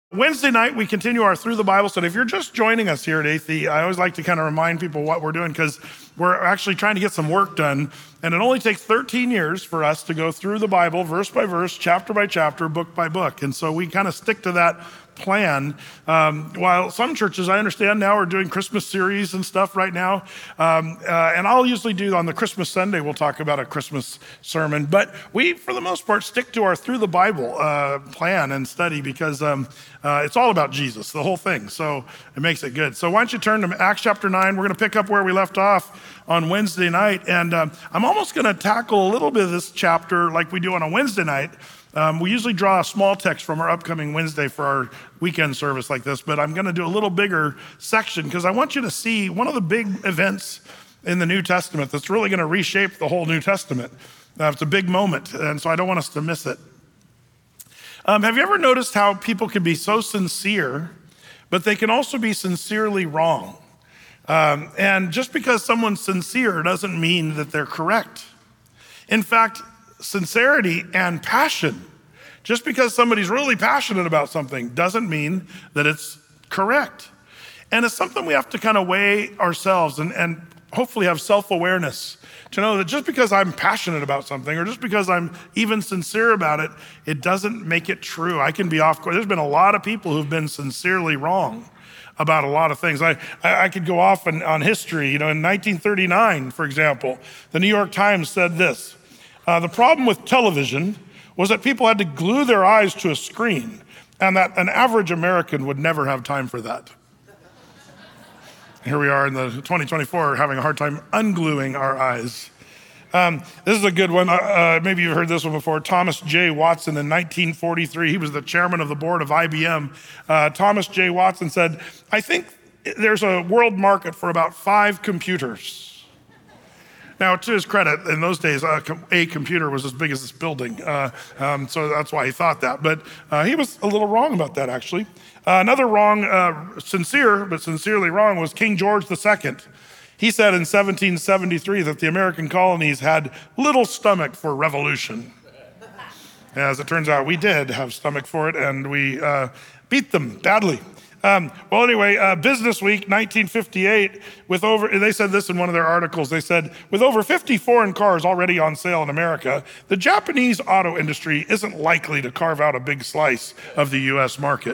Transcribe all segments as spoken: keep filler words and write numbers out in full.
Wednesday night, we continue our Through the Bible study. If you're just joining us here at Athey, I always like to kind of remind people what we're doing because we're actually trying to get some work done. And it only takes thirteen years for us to go through the Bible, verse by verse, chapter by chapter, book by book. And so we kind of stick to that plan. Um, while some churches, I understand now, are doing Christmas series and stuff right now. Um, uh, and I'll usually do on the Christmas Sunday, we'll talk about a Christmas sermon. But we, for the most part, stick to our Through the Bible uh, plan and study because um, uh, it's all about Jesus, the whole thing. So it makes it good. So why don't you turn to Acts chapter nine. We're going to pick up where we left off on Wednesday night. And um, I'm almost going to tackle a little bit of this chapter like we do on a Wednesday night. Um, we usually draw a small text from our upcoming Wednesday for our weekend service like this, but I'm going to do a little bigger section because I want you to see one of the big events in the New Testament that's really going to reshape the whole New Testament. Uh, it's a big moment, and so I don't want us to miss it. Um, have you ever noticed how people can be so sincere, but they can also be sincerely wrong? Um, and just because someone's sincere doesn't mean that they're correct. In fact, sincerity and passion, just because somebody's really passionate about something doesn't mean that it's correct. And it's something we have to kind of weigh ourselves and, and hopefully have self-awareness to know that just because I'm passionate about something or just because I'm even sincere about it, it doesn't make it true. I can be off course. There's been a lot of people who've been sincerely wrong about a lot of things. I, I, I could go off on, on history. You know, in nineteen thirty-nine, for example, the New York Times said this: Uh, the problem with television was that people had to glue their eyes to a screen and that an average American would never have time for that. Here we are in the twenty twenty-four having a hard time ungluing our eyes. Um, this is a good one. Uh, uh, maybe you've heard this one before. Thomas J. Watson in nineteen forty-three, he was the chairman of the board of I B M. Uh, Thomas J. Watson said, "I think there's a world market for about five computers." Now, to his credit, in those days, uh, a computer was as big as this building, uh, um, so that's why he thought that. But uh, he was a little wrong about that, actually. Uh, another wrong, uh, sincere, but sincerely wrong, was King George the Second. He said in seventeen seventy-three that the American colonies had little stomach for revolution. As it turns out, we did have stomach for it, and we uh, beat them badly. Um, well, anyway, uh, Business Week, nineteen fifty-eight, with over, they said this in one of their articles, they said, with over fifty foreign cars already on sale in America, the Japanese auto industry isn't likely to carve out a big slice of the U S market.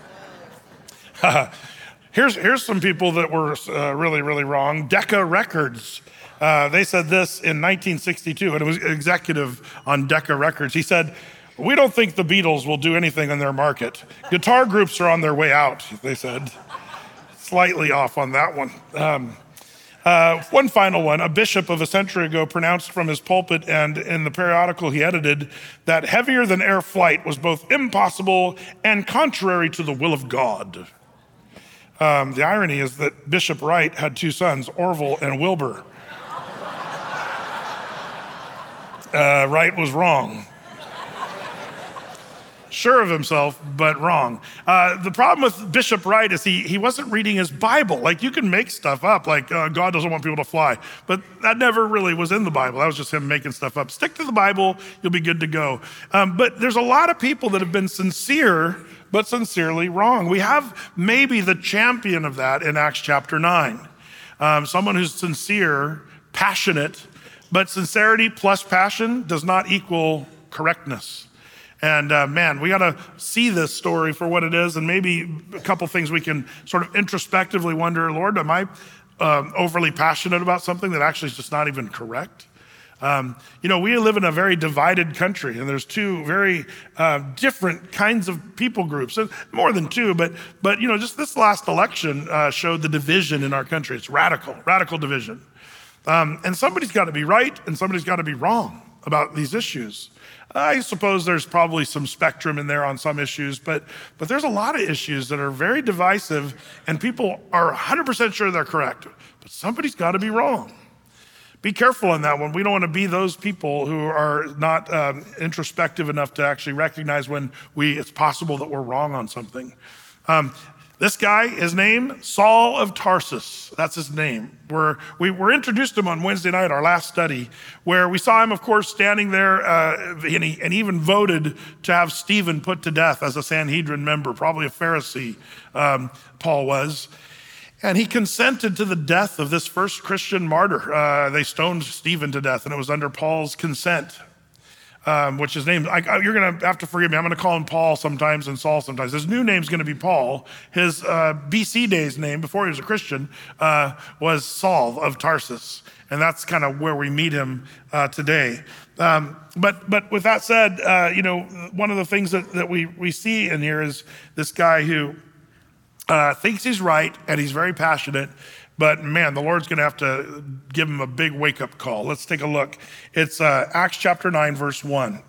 here's, here's some people that were uh, really, really wrong. Decca Records. Uh, they said this in nineteen sixty-two, and it was executive on Decca Records. He said, "We don't think the Beatles will do anything in their market. Guitar groups are on their way out," they said. Slightly off on that one. Um, uh, one final one. A bishop of a century ago pronounced from his pulpit and in the periodical he edited that heavier than air flight was both impossible and contrary to the will of God. Um, the irony is that Bishop Wright had two sons, Orville and Wilbur. Uh, Wright was wrong. Sure of himself, but wrong. Uh, the problem with Bishop Wright is he he wasn't reading his Bible. Like, you can make stuff up, like uh, God doesn't want people to fly, but that never really was in the Bible. That was just him making stuff up. Stick to the Bible, you'll be good to go. Um, but there's a lot of people that have been sincere, but sincerely wrong. We have maybe the champion of that in Acts chapter nine. Um, someone who's sincere, passionate, but sincerity plus passion does not equal correctness. And uh, man, we got to see this story for what it is, and maybe a couple things we can sort of introspectively wonder, Lord, am I um, overly passionate about something that actually is just not even correct? Um, you know, we live in a very divided country, and there's two very uh, different kinds of people groups, and more than two, but, but you know, just this last election uh, showed the division in our country. It's radical, radical division. Um, and somebody's got to be right, and somebody's got to be wrong about these issues. I suppose there's probably some spectrum in there on some issues, but but there's a lot of issues that are very divisive, and people are one hundred percent sure they're correct, but somebody's got to be wrong. Be careful on that one. We don't want to be those people who are not um, introspective enough to actually recognize when we it's possible that we're wrong on something. Um, This guy is named Saul of Tarsus. That's his name. We're, we were introduced to him on Wednesday night, our last study, where we saw him, of course, standing there, uh, and, he, and he even voted to have Stephen put to death as a Sanhedrin member, probably a Pharisee, um, Paul was. And he consented to the death of this first Christian martyr. Uh, they stoned Stephen to death, and it was under Paul's consent. Um, which is named, I, you're going to have to forgive me. I'm going to call him Paul sometimes and Saul sometimes. His new name's going to be Paul. His uh, B C days name, before he was a Christian, uh, was Saul of Tarsus. And that's kind of where we meet him uh, today. Um, but but with that said, uh, you know, one of the things that, that we, we see in here is this guy who uh, thinks he's right and he's very passionate. But man, the Lord's gonna have to give him a big wake-up call. Let's take a look. It's uh, Acts chapter nine, verse one.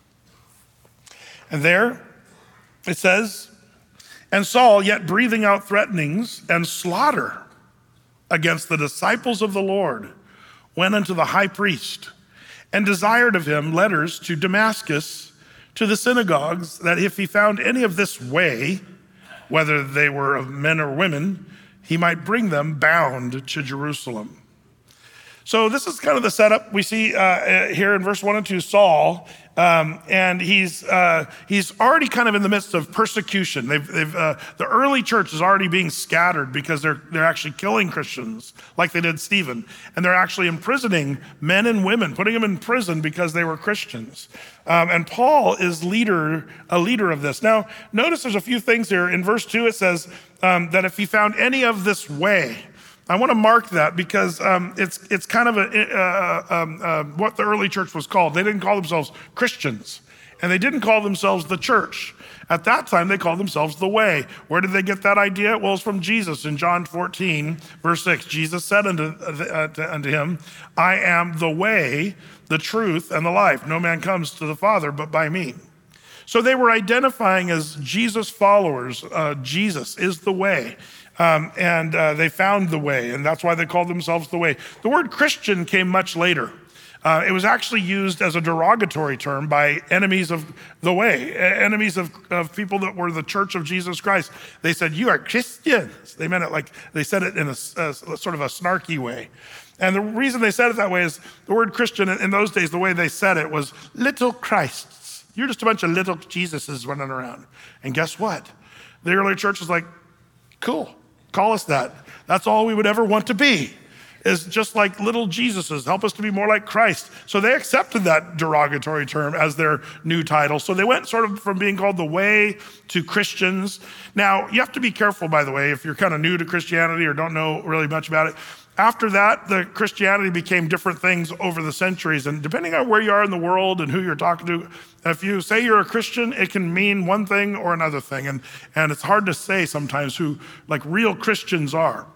And there it says, and Saul, yet breathing out threatenings and slaughter against the disciples of the Lord, went unto the high priest and desired of him letters to Damascus, to the synagogues, that if he found any of this way, whether they were of men or women, he might bring them bound to Jerusalem. So this is kind of the setup we see uh, here in verse one and two, Saul, um, and he's uh, he's already kind of in the midst of persecution. They've, they've uh, the early church is already being scattered because they're they're actually killing Christians like they did Stephen, and they're actually imprisoning men and women, putting them in prison because they were Christians. Um, and Paul is leader a leader of this. Now, notice there's a few things here. In verse two, it says um, that if he found any of this way. I want to mark that because um, it's it's kind of a, uh, um, uh, what the early church was called. They didn't call themselves Christians, and they didn't call themselves the church. At that time, they called themselves the way. Where did they get that idea? Well, it's from Jesus in John fourteen, verse six. Jesus said unto, uh, to, unto him, I am the way, the truth, and the life. No man comes to the Father but by me. So they were identifying as Jesus followers. Uh, Jesus is the way. Um, and uh, they found the way, and that's why they called themselves the way. The word Christian came much later. Uh, it was actually used as a derogatory term by enemies of the way, enemies of, of people that were the church of Jesus Christ. They said, you are Christians. They meant it like, they said it in a, a sort of a snarky way. And the reason they said it that way is the word Christian in those days, the way they said it was little Christs. You're just a bunch of little Jesuses running around. And guess what? The early church was like, cool. Call us that. That's all we would ever want to be, is just like little Jesuses. Help us to be more like Christ. So they accepted that derogatory term as their new title. So they went sort of from being called the way to Christians. Now, you have to be careful, by the way, if you're kind of new to Christianity or don't know really much about it. After that, the Christianity became different things over the centuries. And depending on where you are in the world and who you're talking to, if you say you're a Christian, it can mean one thing or another thing. And, and it's hard to say sometimes who like real Christians are.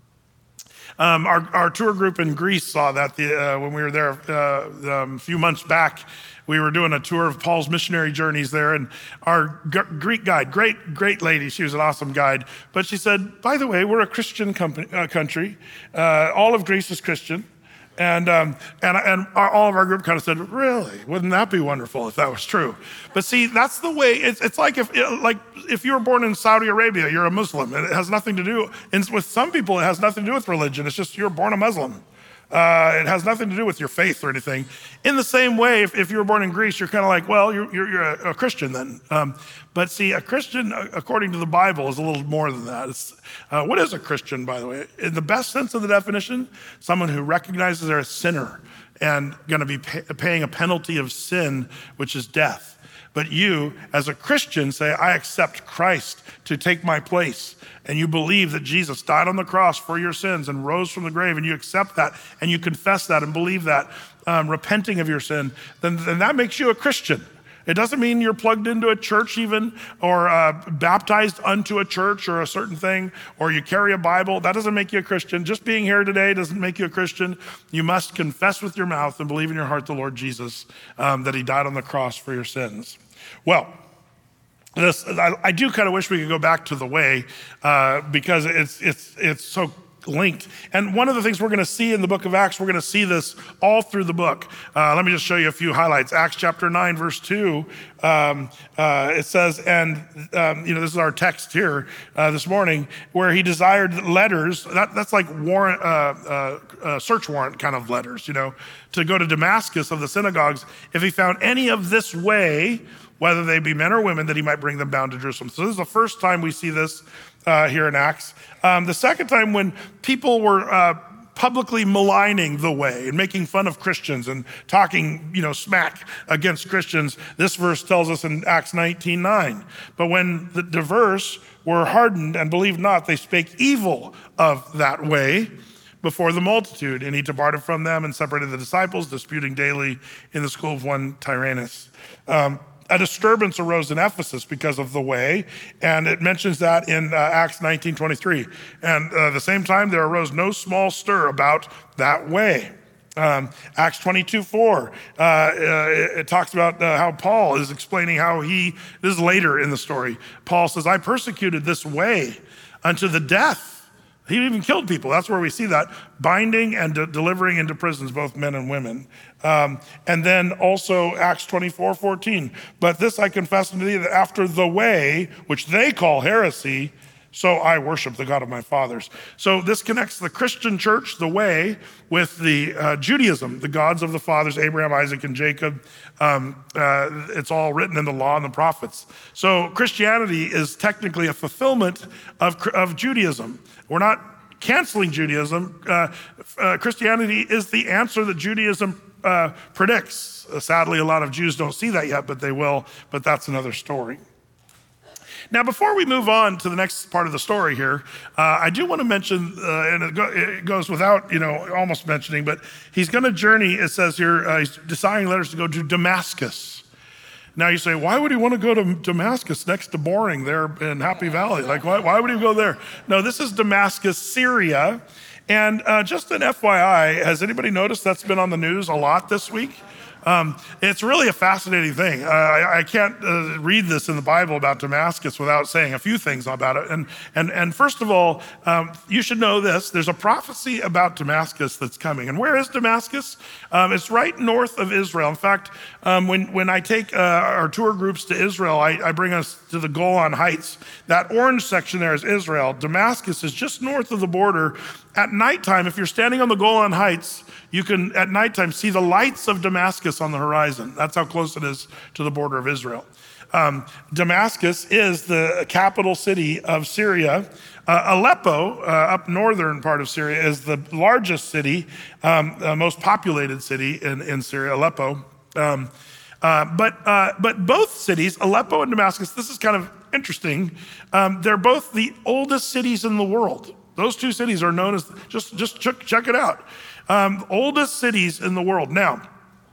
Um, our, our tour group in Greece saw that the, uh, when we were there uh, um, a few months back. We were doing a tour of Paul's missionary journeys there, and our G- Greek guide, great, great lady, she was an awesome guide, but she said, by the way, we're a Christian company, uh, country. Uh, all of Greece is Christian. And, um, and, and our, all of our group kind of said, really? Wouldn't that be wonderful if that was true? But see, that's the way, it's, it's like if like if you were born in Saudi Arabia, you're a Muslim, and it has nothing to do, and with some people, it has nothing to do with religion. It's just you're born a Muslim. Uh, it has nothing to do with your faith or anything. In the same way, if, if you were born in Greece, you're kind of like, well, you're, you're, you're a, a Christian then. Um, but see, a Christian, according to the Bible, is a little more than that. It's, uh, what is a Christian, by the way? In the best sense of the definition, someone who recognizes they're a sinner and going to be pay, paying a penalty of sin, which is death. But you, as a Christian, say, I accept Christ to take my place. And you believe that Jesus died on the cross for your sins and rose from the grave, and you accept that, and you confess that and believe that, um, repenting of your sin, then, then that makes you a Christian. It doesn't mean you're plugged into a church even, or uh, baptized unto a church or a certain thing, or you carry a Bible. That doesn't make you a Christian. Just being here today doesn't make you a Christian. You must confess with your mouth and believe in your heart the Lord Jesus, um, that he died on the cross for your sins. Well, This, I, I do kind of wish we could go back to the way, uh, because it's it's it's so linked. And one of the things we're gonna see in the book of Acts, we're gonna see this all through the book. Uh, let me just show you a few highlights. Acts chapter nine, verse two, um, uh, it says, and um, you know, this is our text here uh, this morning, where he desired letters, that, that's like warrant, uh, uh, uh, search warrant kind of letters, you know, to go to Damascus of the synagogues, if he found any of this way, whether they be men or women, that he might bring them down to Jerusalem. So this is the first time we see this uh, here in Acts. Um, the second time when people were uh, publicly maligning the way and making fun of Christians and talking, you know, smack against Christians, this verse tells us in Acts nineteen nine. But when the diverse were hardened and believed not, they spake evil of that way before the multitude. And he departed from them and separated the disciples, disputing daily in the school of one Tyrannus. Um, A disturbance arose in Ephesus because of the way, and it mentions that in uh, Acts nineteen twenty-three. And uh, at the same time, there arose no small stir about that way. Um, Acts twenty-two four, uh, uh, it, it talks about uh, how Paul is explaining how he, this is later in the story, Paul says, I persecuted this way unto the death. He even killed people. That's where we see that, binding and de- delivering into prisons, both men and women. Um, and then also Acts twenty-four fourteen. But this I confess unto thee, that after the way, which they call heresy, so I worship the God of my fathers. So this connects the Christian church, the way, with the uh, Judaism, the gods of the fathers, Abraham, Isaac, and Jacob. Um, uh, it's all written in the law and the prophets. So Christianity is technically a fulfillment of, of Judaism. We're not canceling Judaism. Uh, uh, Christianity is the answer that Judaism uh, predicts. Uh, sadly, a lot of Jews don't see that yet, but they will, but that's another story. Now, before we move on to the next part of the story here, uh, I do want to mention, uh, and it, go, it goes without, you know, almost mentioning, but he's going to journey, it says here, uh, he's deciding letters to go to Damascus. Now you say, why would he want to go to Damascus next to Boring there in Happy Valley? Like, why, why would he go there? No, this is Damascus, Syria. And uh, just an F Y I, has anybody noticed that's been on the news a lot this week? Um, it's really a fascinating thing. Uh, I, I can't uh, read this in the Bible about Damascus without saying a few things about it. And and and first of all, um, you should know this. There's a prophecy about Damascus that's coming. And where is Damascus? Um, it's right north of Israel. In fact, um, when, when I take uh, our tour groups to Israel, I, I bring us to the Golan Heights. That orange section there is Israel. Damascus is just north of the border. At nighttime, if you're standing on the Golan Heights, you can, at nighttime, see the lights of Damascus on the horizon. That's how close it is to the border of Israel. Um, Damascus is the capital city of Syria. Uh, Aleppo, uh, up northern part of Syria, is the largest city, um, uh, most populated city in, in Syria, Aleppo. Um, uh, but, uh, but both cities, Aleppo and Damascus, this is kind of interesting. Um, they're both the oldest cities in the world. Those two cities are known as, just, just check, check it out. Um, oldest cities in the world. Now,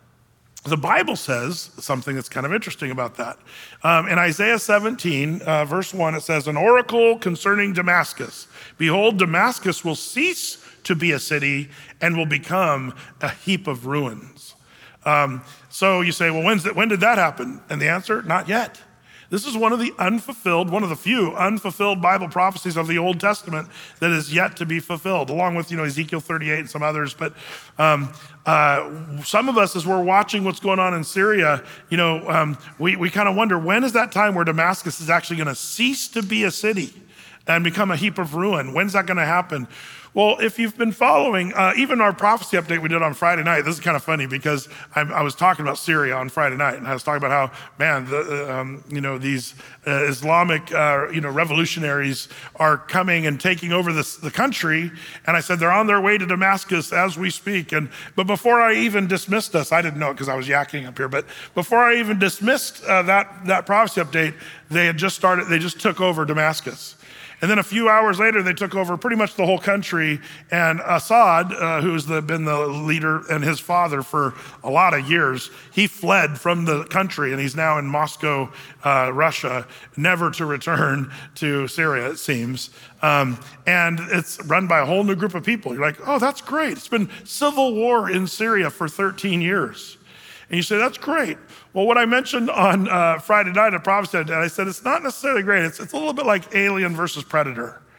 the Bible says something that's kind of interesting about that. Um, in Isaiah seventeen, uh, verse one, it says, an oracle concerning Damascus. Behold, Damascus will cease to be a city and will become a heap of ruins. Um, so you say, well, when's that, when did that happen? And the answer, not yet. This is one of the unfulfilled, one of the few unfulfilled Bible prophecies of the Old Testament that is yet to be fulfilled, along with, you know, Ezekiel thirty-eight and some others. But um, uh, some of us, as we're watching what's going on in Syria, you know, um, we, we kind of wonder, when is that time where Damascus is actually going to cease to be a city and become a heap of ruin? When's that going to happen? Well, if you've been following, uh, even our prophecy update we did on Friday night, this is kind of funny because I, I was talking about Syria on Friday night, and I was talking about how, man, the, um, you know, these uh, Islamic, uh, you know, revolutionaries are coming and taking over this, the country. And I said, they're on their way to Damascus as we speak. And but before I even dismissed us, I didn't know it because I was yakking up here, but before I even dismissed uh, that, that prophecy update, they had just started, they just took over Damascus. And then a few hours later, they took over pretty much the whole country. And Assad, uh, who's the, been the leader, and his father for a lot of years, he fled from the country, and he's now in Moscow, uh, Russia, never to return to Syria, it seems. Um, and it's run by a whole new group of people. You're like, oh, that's great. It's been civil war in Syria for thirteen years. And you say, that's great. Well, what I mentioned on uh, Friday night at Prophecy, and I said, it's not necessarily great. It's, it's a little bit like Alien versus Predator.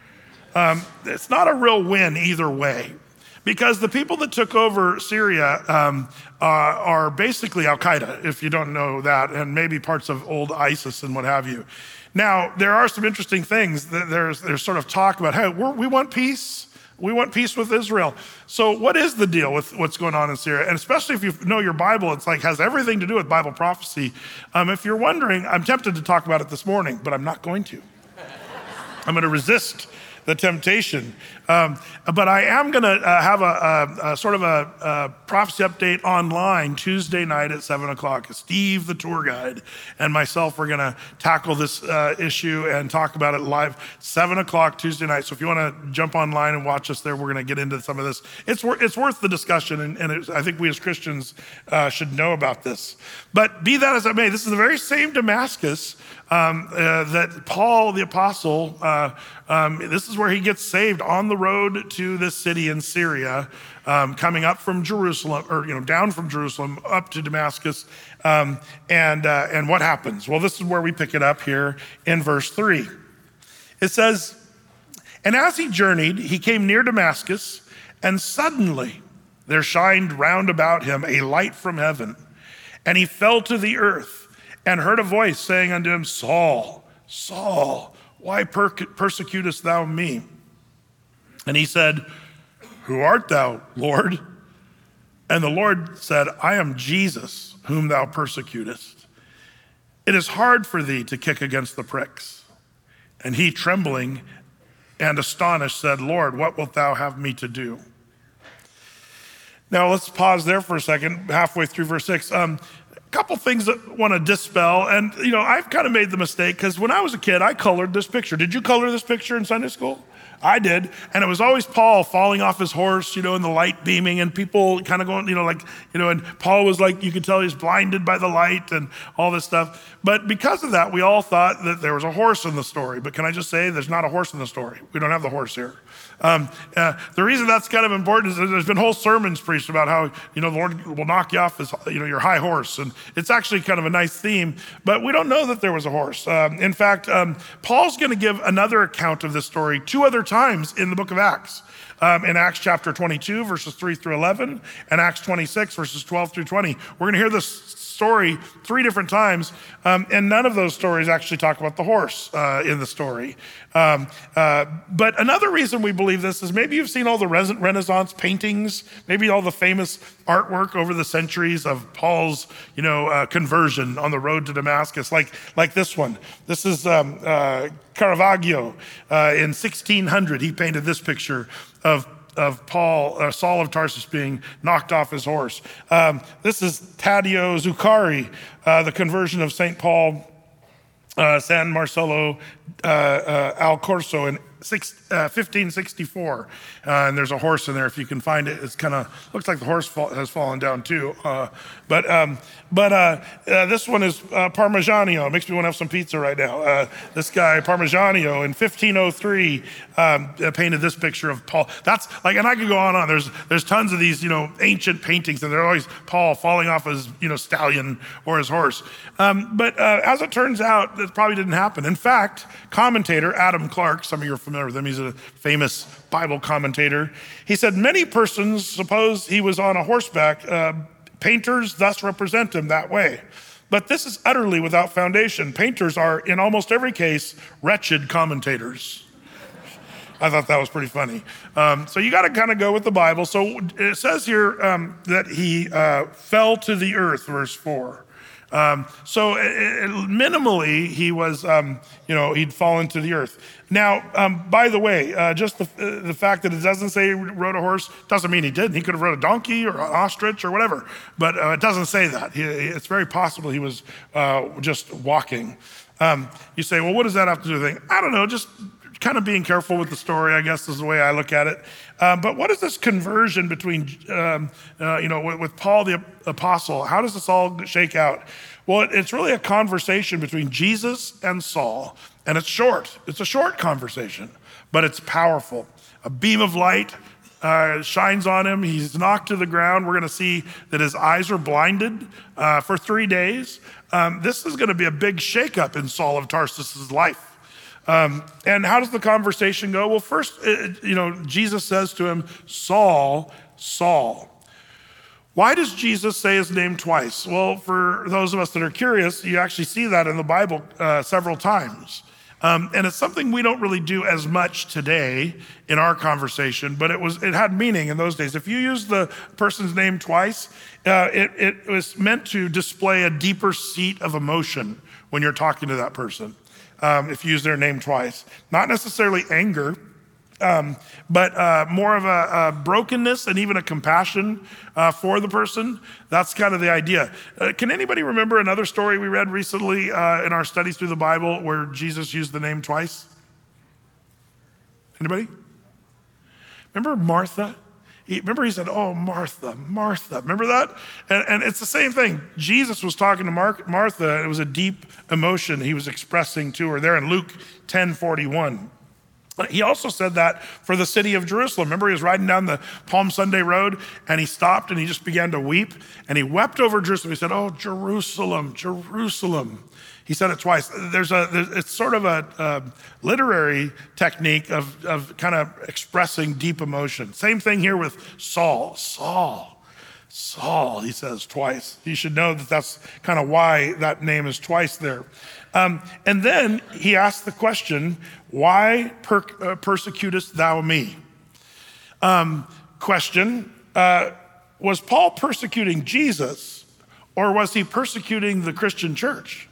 um, it's not a real win either way. Because the people that took over Syria um, uh, are basically Al-Qaeda, if you don't know that, and maybe parts of old ISIS and what have you. Now, there are some interesting things. There's, there's sort of talk about, hey, we're, we want peace. We want peace with Israel. So what is the deal with what's going on in Syria? And especially if you know your Bible, it's like has everything to do with Bible prophecy. Um, if you're wondering, I'm tempted to talk about it this morning, but I'm not going to. I'm going to resist the temptation. Um, but I am going to uh, have a, a, a sort of a, a prophecy update online Tuesday night at seven o'clock. Steve, the tour guide, and myself, we're going to tackle this uh, issue and talk about it live seven o'clock Tuesday night. So if you want to jump online and watch us there, we're going to get into some of this. It's, wor- it's worth the discussion, and, and it, I think we as Christians uh, should know about this. But be that as it may, this is the very same Damascus Um, uh, that Paul the apostle, uh, um, this is where he gets saved on the road to this city in Syria, um, coming up from Jerusalem, or you know, down from Jerusalem up to Damascus. Um, and uh, and what happens? Well, this is where we pick it up here in verse three. It says, "And as he journeyed, he came near Damascus, and suddenly there shined round about him a light from heaven, and he fell to the earth, and heard a voice saying unto him, Saul, Saul, why per- persecutest thou me? And he said, Who art thou, Lord? And the Lord said, I am Jesus, whom thou persecutest. It is hard for thee to kick against the pricks. And he, trembling and astonished, said, Lord, what wilt thou have me to do? Now let's pause there for a second, halfway through verse six. Um, couple things that I want to dispel. And, you know, I've kind of made the mistake because when I was a kid, I colored this picture. Did you color this picture in Sunday school? I did. And it was always Paul falling off his horse, you know, and the light beaming and people kind of going, you know, like, you know, and Paul was like, you could tell he's blinded by the light and all this stuff. But because of that, we all thought that there was a horse in the story. But can I just say there's not a horse in the story? We don't have the horse here. Um, uh, the reason that's kind of important is that there's been whole sermons preached about how, you know, the Lord will knock you off his, you know, your high horse. And it's actually kind of a nice theme, but we don't know that there was a horse. Um, in fact, um, Paul's going to give another account of this story two other times in the book of Acts. Um, in Acts chapter twenty-two, verses three through eleven, and Acts twenty-six, verses twelve through twenty. We're going to hear this story three different times, um, and none of those stories actually talk about the horse uh, in the story. Um, uh, but another reason we believe this is maybe you've seen all the Renaissance paintings, maybe all the famous artwork over the centuries of Paul's, you know, uh, conversion on the road to Damascus, like like this one. This is um, uh, Caravaggio uh, in sixteen hundred. He painted this picture of of Paul, uh, Saul of Tarsus being knocked off his horse. Um, this is Taddeo Zuccari, uh, the conversion of Saint Paul, uh, San Marcello uh, uh, al Corso in six, uh, fifteen sixty-four. Uh, and there's a horse in there if you can find it. It's kind of, looks like the horse fall, has fallen down too. Uh, but um, but uh, uh, this one is uh, Parmigiano. It makes me want to have some pizza right now. Uh, this guy, Parmigiano, in fifteen oh three, um, uh, painted this picture of Paul. That's like, and I could go on and on. There's there's tons of these, you know, ancient paintings, and they're always Paul falling off his, you know, stallion or his horse. Um, but uh, as it turns out, that probably didn't happen. In fact, commentator Adam Clarke, some of you are familiar with him, he's a famous Bible commentator. He said, many persons suppose he was on a horseback. Uh, painters thus represent him that way. But this is utterly without foundation. Painters are, in almost every case, wretched commentators. I thought that was pretty funny. Um, so you got to kind of go with the Bible. So it says here um, that he uh, fell to the earth, verse four. Um, so it, it, minimally, he was, um, you know, he'd fallen to the earth. Now, um, by the way, uh, just the, uh, the fact that it doesn't say he rode a horse doesn't mean he didn't. He could have rode a donkey or an ostrich or whatever, but uh, it doesn't say that. He, it's very possible he was uh, just walking. Um, you say, well, what does that have to do with anything? I don't know, just kind of being careful with the story, I guess is the way I look at it. Um, but what is this conversion between, um, uh, you know, with, with Paul the apostle? How does this all shake out? Well, it, it's really a conversation between Jesus and Saul, and it's short. It's a short conversation, but it's powerful. A beam of light uh, shines on him. He's knocked to the ground. We're going to see that his eyes are blinded uh, for three days. Um, this is going to be a big shakeup in Saul of Tarsus's life. Um, and how does the conversation go? Well, first, it, you know, Jesus says to him, Saul, Saul. Why does Jesus say his name twice? Well, for those of us that are curious, you actually see that in the Bible uh, several times. Um, and it's something we don't really do as much today in our conversation, but it was it had meaning in those days. If you use the person's name twice, uh, it, it was meant to display a deeper seat of emotion when you're talking to that person, um, if you use their name twice. Not necessarily anger, Um, but uh, more of a, a brokenness and even a compassion uh, for the person. That's kind of the idea. Uh, can anybody remember another story we read recently uh, in our studies through the Bible where Jesus used the name twice? Anybody? Remember Martha? He, remember he said, oh, Martha, Martha. Remember that? And, and it's the same thing. Jesus was talking to Mar- Martha, and it was a deep emotion he was expressing to her there in Luke ten forty-one. He also said that for the city of Jerusalem. Remember, he was riding down the Palm Sunday road and he stopped and he just began to weep and he wept over Jerusalem. He said, oh, Jerusalem, Jerusalem. He said it twice. There's a, there's, it's sort of a, a literary technique of, of kind of expressing deep emotion. Same thing here with Saul, Saul, Saul, he says twice. You should know that that's kind of why that name is twice there. Um, and then he asked the question, why per- uh, persecutest thou me? Um, question, uh, was Paul persecuting Jesus or was he persecuting the Christian church?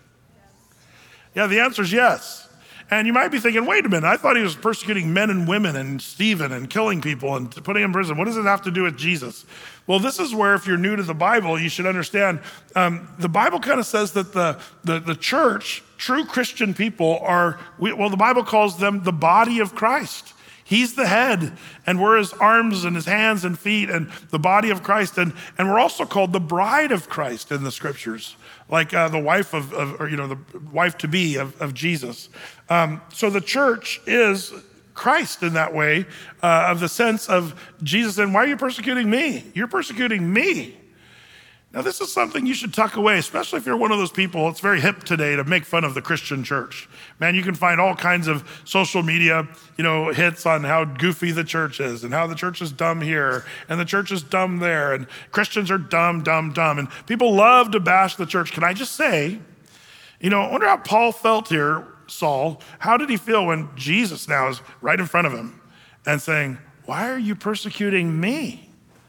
Yeah, the answer is yes. And you might be thinking, wait a minute, I thought he was persecuting men and women and Stephen and killing people and putting him in prison. What does it have to do with Jesus? Well, this is where if you're new to the Bible, you should understand, um, the Bible kind of says that the, the, the church, true Christian people are, we, well, the Bible calls them the body of Christ. He's the head, and we're his arms and his hands and feet and the body of Christ. And, and we're also called the bride of Christ in the scriptures, like uh, the wife of, of, or, you know, the wife to be of, of Jesus. Um, so the church is Christ in that way, uh, of the sense of Jesus saying, why are you persecuting me? You're persecuting me. Now, this is something you should tuck away, especially if you're one of those people. It's very hip today to make fun of the Christian church. Man, you can find all kinds of social media, you know, hits on how goofy the church is and how the church is dumb here and the church is dumb there and Christians are dumb, dumb, dumb. And people love to bash the church. Can I just say, you know, I wonder how Paul felt here, Saul. How did he feel when Jesus now is right in front of him and saying, why are you persecuting me?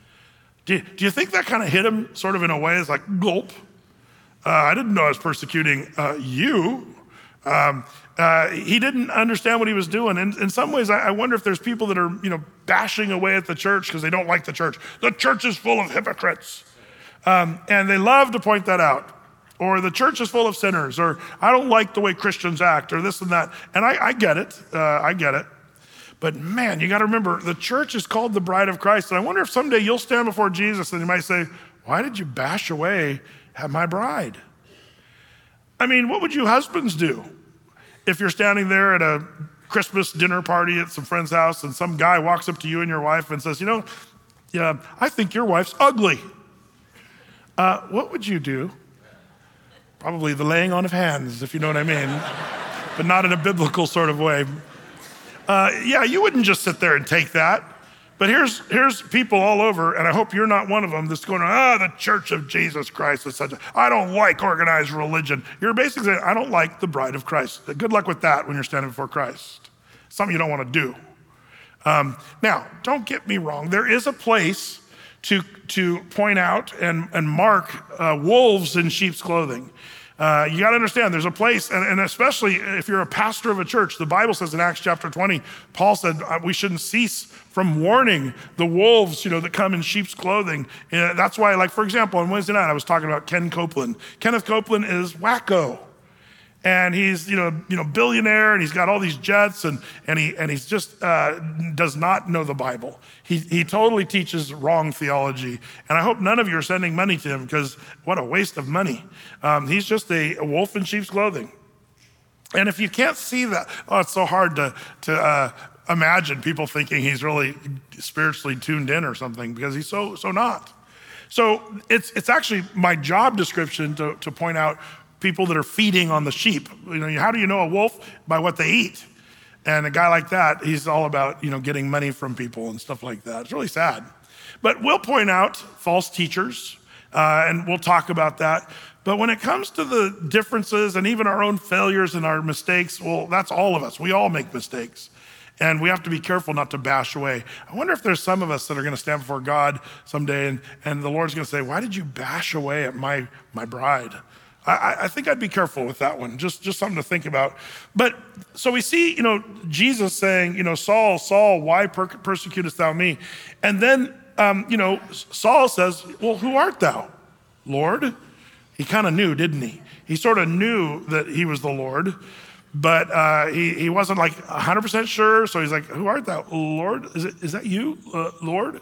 Do you, do you think that kind of hit him sort of in a way? It's like, gulp. Uh, I didn't know I was persecuting uh, you. Um, uh, he didn't understand what he was doing. And in some ways, I, I wonder if there's people that are, you know, bashing away at the church because they don't like the church. The church is full of hypocrites. Um, and they love to point that out. Or the church is full of sinners. Or I don't like the way Christians act, or this and that. And I, I get it. Uh, I get it. But man, you got to remember, the church is called the bride of Christ. And I wonder if someday you'll stand before Jesus and you might say, why did you bash away at my bride? I mean, what would you husbands do if you're standing there at a Christmas dinner party at some friend's house and some guy walks up to you and your wife and says, you know, yeah, I think your wife's ugly. Uh, what would you do? Probably the laying on of hands, if you know what I mean, but not in a biblical sort of way. Uh, yeah, you wouldn't just sit there and take that. But here's here's people all over, and I hope you're not one of them that's going, ah, the Church of Jesus Christ is such a, I don't like organized religion. You're basically saying, I don't like the bride of Christ. Good luck with that when you're standing before Christ. Something you don't want to do. Um, now, don't get me wrong. There is a place to, to point out and, and mark uh, wolves in sheep's clothing. Uh, you got to understand there's a place, and, and especially if you're a pastor of a church, the Bible says in Acts chapter twenty, Paul said uh, we shouldn't cease from warning the wolves, you know, that come in sheep's clothing. And that's why, like, for example, on Wednesday night, I was talking about Ken Copeland. Kenneth Copeland is wacko. And he's, you know, you know, billionaire, and he's got all these jets, and and he and he's just uh, does not know the Bible. He he totally teaches wrong theology, and I hope none of you are sending money to him because what a waste of money. Um, he's just a, a wolf in sheep's clothing. And if you can't see that, oh, it's so hard to to uh, imagine people thinking he's really spiritually tuned in or something because he's so so not. So it's it's actually my job description to to point out people that are feeding on the sheep. You know, how do you know a wolf? By what they eat. And a guy like that, he's all about, you know, getting money from people and stuff like that. It's really sad. But we'll point out false teachers, uh, and we'll talk about that. But when it comes to the differences and even our own failures and our mistakes, well, that's all of us. We all make mistakes. And we have to be careful not to bash away. I wonder if there's some of us that are going to stand before God someday and, and the Lord's going to say, why did you bash away at my, my bride? I, I think I'd be careful with that one, just, just something to think about. But so we see, you know, Jesus saying, you know, Saul, Saul, why per- persecutest thou me? And then, um, you know, Saul says, well, who art thou, Lord? He kind of knew, didn't he? He sort of knew that he was the Lord, but uh, he, he wasn't like one hundred percent sure. So he's like, who art thou, Lord? Is, it, is that you, uh, Lord?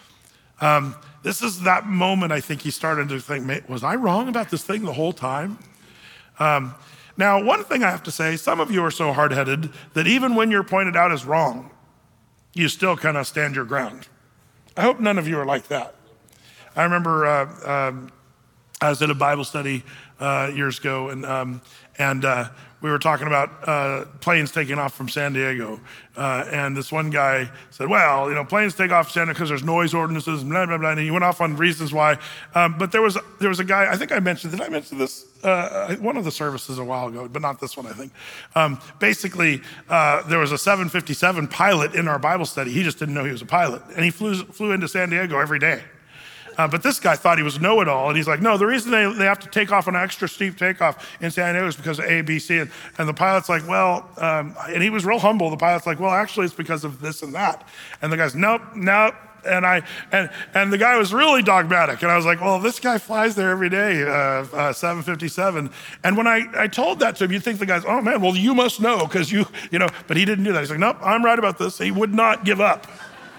Um, this is that moment I think he started to think, was I wrong about this thing the whole time? Um, now, one thing I have to say, some of you are so hard-headed that even when you're pointed out as wrong, you still kind of stand your ground. I hope none of you are like that. I remember uh, um, I was at a Bible study uh, years ago, and um, and uh, we were talking about uh, planes taking off from San Diego. Uh, and this one guy said, well, you know, planes take off from San Diego because there's noise ordinances, and blah, blah, blah. And he went off on reasons why. Um, but there was there was a guy, I think I mentioned, did I mention this? Uh, one of the services a while ago, but not this one, I think. Um, basically, uh, there was a seven fifty-seven pilot in our Bible study. He just didn't know he was a pilot. And he flew, flew into San Diego every day. Uh, but this guy thought he was know-it-all, and he's like, no, the reason they, they have to take off an extra steep takeoff in San Diego is because of A, B, C. And, and the pilot's like, well, um, and he was real humble. The pilot's like, well, actually, it's because of this and that. And the guy's, nope, nope. And I and and the guy was really dogmatic. And I was like, well, this guy flies there every day, uh, uh, seven fifty-seven. And when I, I told that to him, you'd think the guy's, oh, man, well, you must know because you, you know, but he didn't do that. He's like, nope, I'm right about this. He would not give up.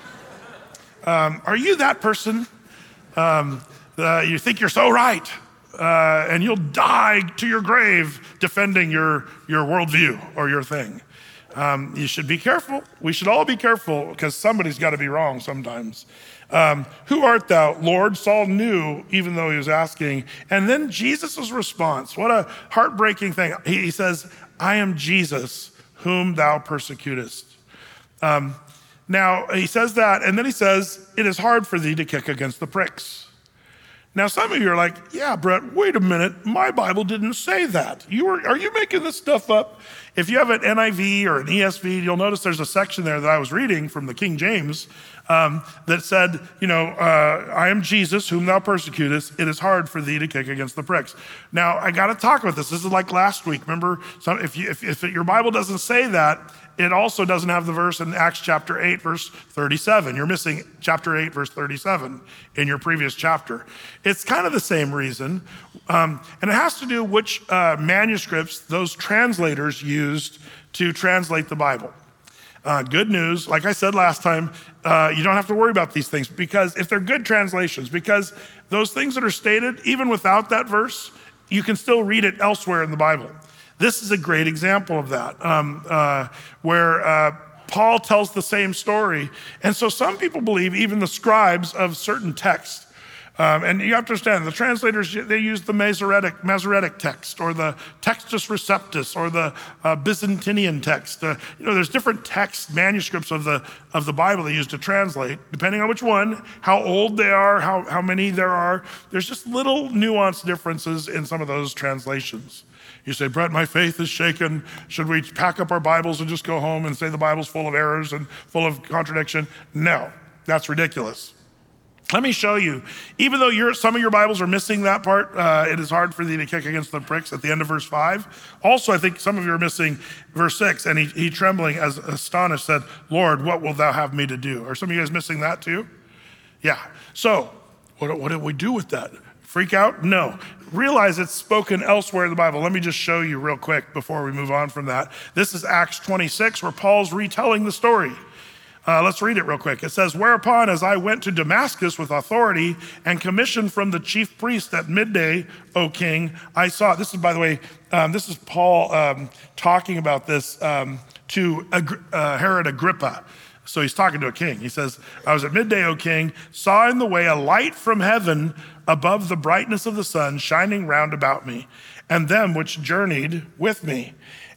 Um, are you that person? Um, uh, you think you're so right, uh, and you'll die to your grave defending your, your worldview or your thing. Um, you should be careful. We should all be careful because somebody's got to be wrong sometimes. Um, who art thou, Lord? Saul knew, even though he was asking. And then Jesus' response, what a heartbreaking thing. He, he says, I am Jesus, whom thou persecutest. Um, Now, he says that, and then he says, it is hard for thee to kick against the pricks. Now, some of you are like, yeah, Brett, wait a minute. My Bible didn't say that. You were, are you making this stuff up? If you have an N I V or an E S V, you'll notice there's a section there that I was reading from the King James um, that said, you know, uh, I am Jesus, whom thou persecutest. It is hard for thee to kick against the pricks. Now, I got to talk about this. This is like last week. Remember, some, if, you, if, if your Bible doesn't say that, it also doesn't have the verse in Acts chapter eight, verse thirty-seven. You're missing chapter eight, verse thirty-seven in your previous chapter. It's kind of the same reason. Um, and it has to do which uh, manuscripts those translators used to translate the Bible. Uh, good news, like I said last time, uh, you don't have to worry about these things because if they're good translations, because those things that are stated, even without that verse, you can still read it elsewhere in the Bible. This is a great example of that, um, uh, where uh, Paul tells the same story. And so some people believe, even the scribes of certain texts, um, and you have to understand, the translators, they use the Masoretic, Masoretic text or the Textus Receptus or the uh, Byzantinian text. Uh, you know, there's different text manuscripts of the of the Bible they use to translate, depending on which one, how old they are, how, how many there are. There's just little nuanced differences in some of those translations. You say, Brett, my faith is shaken. Should we pack up our Bibles and just go home and say the Bible's full of errors and full of contradiction? No, that's ridiculous. Let me show you. Even though you're, some of your Bibles are missing that part, uh, it is hard for thee to kick against the pricks at the end of verse five. Also, I think some of you are missing verse six, and he, he trembling as astonished said, Lord, what wilt thou have me to do? Are some of you guys missing that too? Yeah, so what, what do we do with that? Freak out? No. Realize it's spoken elsewhere in the Bible. Let me just show you real quick before we move on from that. This is Acts twenty-six, where Paul's retelling the story. Uh, let's read it real quick. It says, whereupon as I went to Damascus with authority and commission from the chief priest at midday, O king, I saw, this is, by the way, um, this is Paul um, talking about this um, to Agri- uh, Herod Agrippa. So he's talking to a king. He says, I was at midday, O king, saw in the way a light from heaven above the brightness of the sun shining round about me, and them which journeyed with me.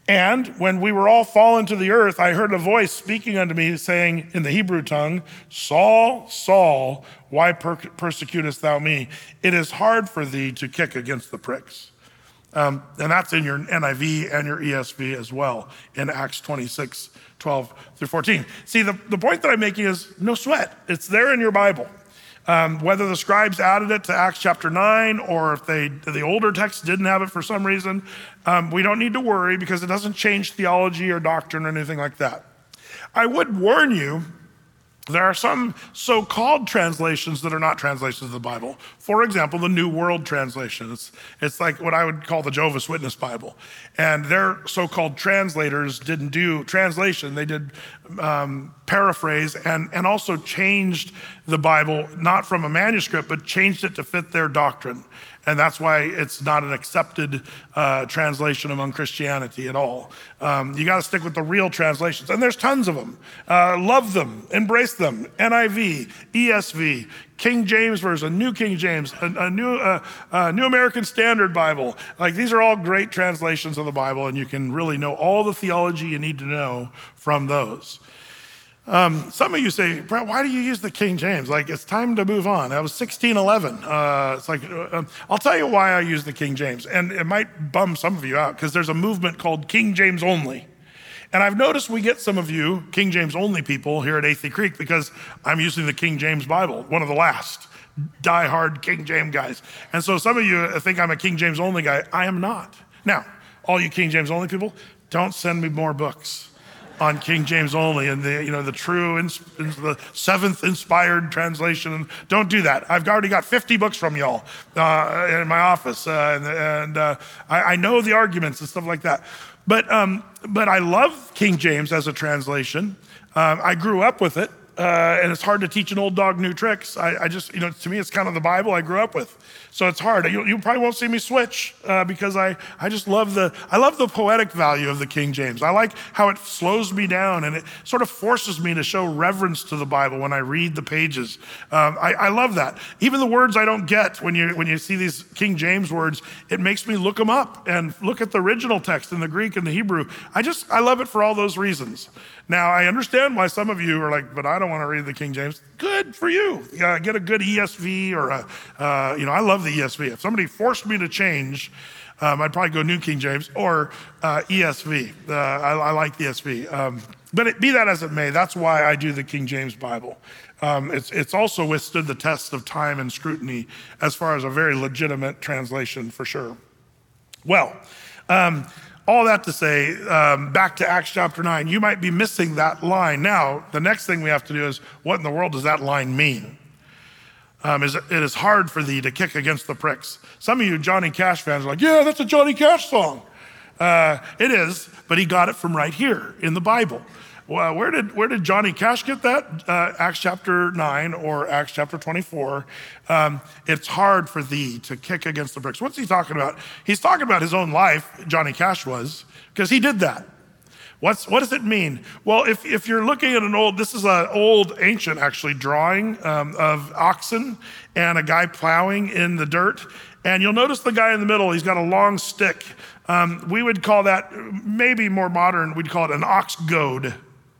And when we were all fallen to the earth, I heard a voice speaking unto me, saying in the Hebrew tongue, Saul, Saul, why per- persecutest thou me? It is hard for thee to kick against the pricks. Um, and that's in your N I V and your E S V as well, in Acts twenty-six, twelve through fourteen. See, the, the point that I'm making is no sweat. It's there in your Bible. Um, whether the scribes added it to Acts chapter nine, or if they the older text didn't have it for some reason, um, we don't need to worry because it doesn't change theology or doctrine or anything like that. I would warn you, there are some so-called translations that are not translations of the Bible. For example, the New World Translation. It's, it's like what I would call the Jehovah's Witness Bible. And their so-called translators didn't do translation. They did um, paraphrase and, and also changed the Bible, not from a manuscript, but changed it to fit their doctrine. And that's why it's not an accepted uh, translation among Christianity at all. Um, you got to stick with the real translations. And there's tons of them. Uh, love them, embrace them. N I V, E S V, King James Version, New King James, a, a new, uh, uh, New American Standard Bible. Like, these are all great translations of the Bible, and you can really know all the theology you need to know from those. Um, some of you say, Brett, why do you use the King James? Like, it's time to move on. That was sixteen eleven. Uh, it's like, uh, I'll tell you why I use the King James. And it might bum some of you out because there's a movement called King James only. And I've noticed we get some of you King James only people here at Athey Creek because I'm using the King James Bible, one of the last die-hard King James guys. And so some of you think I'm a King James only guy. I am not. Now, all you King James only people, don't send me more books on King James only and the, you know, the true, ins- the seventh inspired translation. Don't do that. I've already got fifty books from y'all uh, in my office, uh, and, and uh, I, I know the arguments and stuff like that. But um, but I love King James as a translation. Um, I grew up with it, uh, and it's hard to teach an old dog new tricks. I, I just, you know, to me, it's kind of the Bible I grew up with. So it's hard. You, you probably won't see me switch uh, because I, I just love the, I love the poetic value of the King James. I like how it slows me down and it sort of forces me to show reverence to the Bible when I read the pages. Um, I, I love that. Even the words I don't get when you, when you see these King James words, it makes me look them up and look at the original text in the Greek and the Hebrew. I just, I love it for all those reasons. Now, I understand why some of you are like, but I don't want to read the King James. Good for you. Yeah, get a good E S V or a, uh, you know, I love the E S V. If somebody forced me to change, um, I'd probably go New King James or uh, E S V. Uh, I, I like the E S V. Um, but it, be that as it may, that's why I do the King James Bible. Um, it's, it's also withstood the test of time and scrutiny as far as a very legitimate translation for sure. Well, um, all that to say, um, back to Acts chapter nine, you might be missing that line. Now, the next thing we have to do is, what in the world does that line mean? Um, is, it is hard for thee to kick against the pricks. Some of you Johnny Cash fans are like, yeah, that's a Johnny Cash song. Uh, it is, but he got it from right here in the Bible. Well, where did where did Johnny Cash get that? Uh, Acts chapter nine or Acts chapter twenty-four. Um, it's hard for thee to kick against the pricks. What's he talking about? He's talking about his own life, Johnny Cash was, because he did that. What's, what does it mean? Well, if, if you're looking at an old, this is an old ancient actually drawing um, of oxen and a guy plowing in the dirt. And you'll notice the guy in the middle, he's got a long stick. Um, we would call that, maybe more modern, we'd call it an ox goad.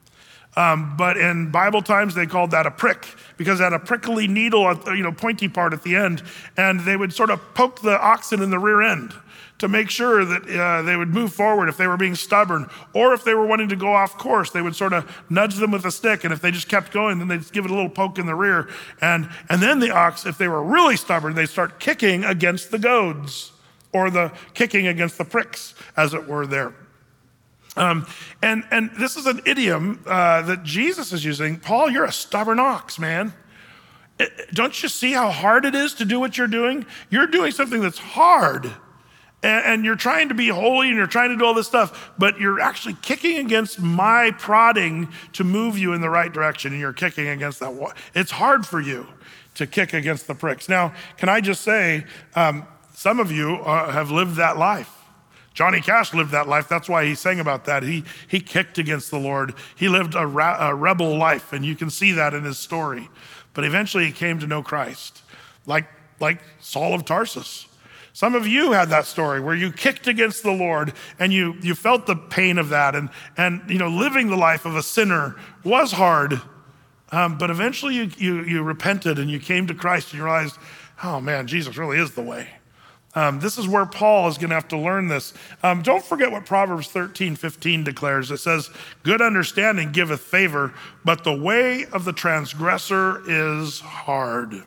Um, but in Bible times, they called that a prick because it had a prickly needle, at the, you know, pointy part at the end. And they would sort of poke the oxen in the rear end to make sure that uh, they would move forward if they were being stubborn, or if they were wanting to go off course, they would sort of nudge them with a stick. And if they just kept going, then they'd give it a little poke in the rear. And, and then the ox, if they were really stubborn, they'd start kicking against the goads or the kicking against the pricks, as it were there. Um, and, and this is an idiom uh, that Jesus is using. Paul, you're a stubborn ox, man. It, don't you see how hard it is to do what you're doing? You're doing something that's hard. And you're trying to be holy and you're trying to do all this stuff, but you're actually kicking against my prodding to move you in the right direction, and you're kicking against that wall. It's hard for you to kick against the pricks. Now, can I just say, um, some of you uh, have lived that life. Johnny Cash lived that life. That's why he sang about that. He, he kicked against the Lord. He lived a, ra- a rebel life, and you can see that in his story. But eventually he came to know Christ, like, like Saul of Tarsus. Some of you had that story where you kicked against the Lord and you, you felt the pain of that. And, and you know, living the life of a sinner was hard, um, but eventually you, you, you repented and you came to Christ and you realized, oh man, Jesus really is the way. Um, this is where Paul is going to have to learn this. Um, don't forget what Proverbs thirteen fifteen declares. It says, good understanding giveth favor, but the way of the transgressor is hard.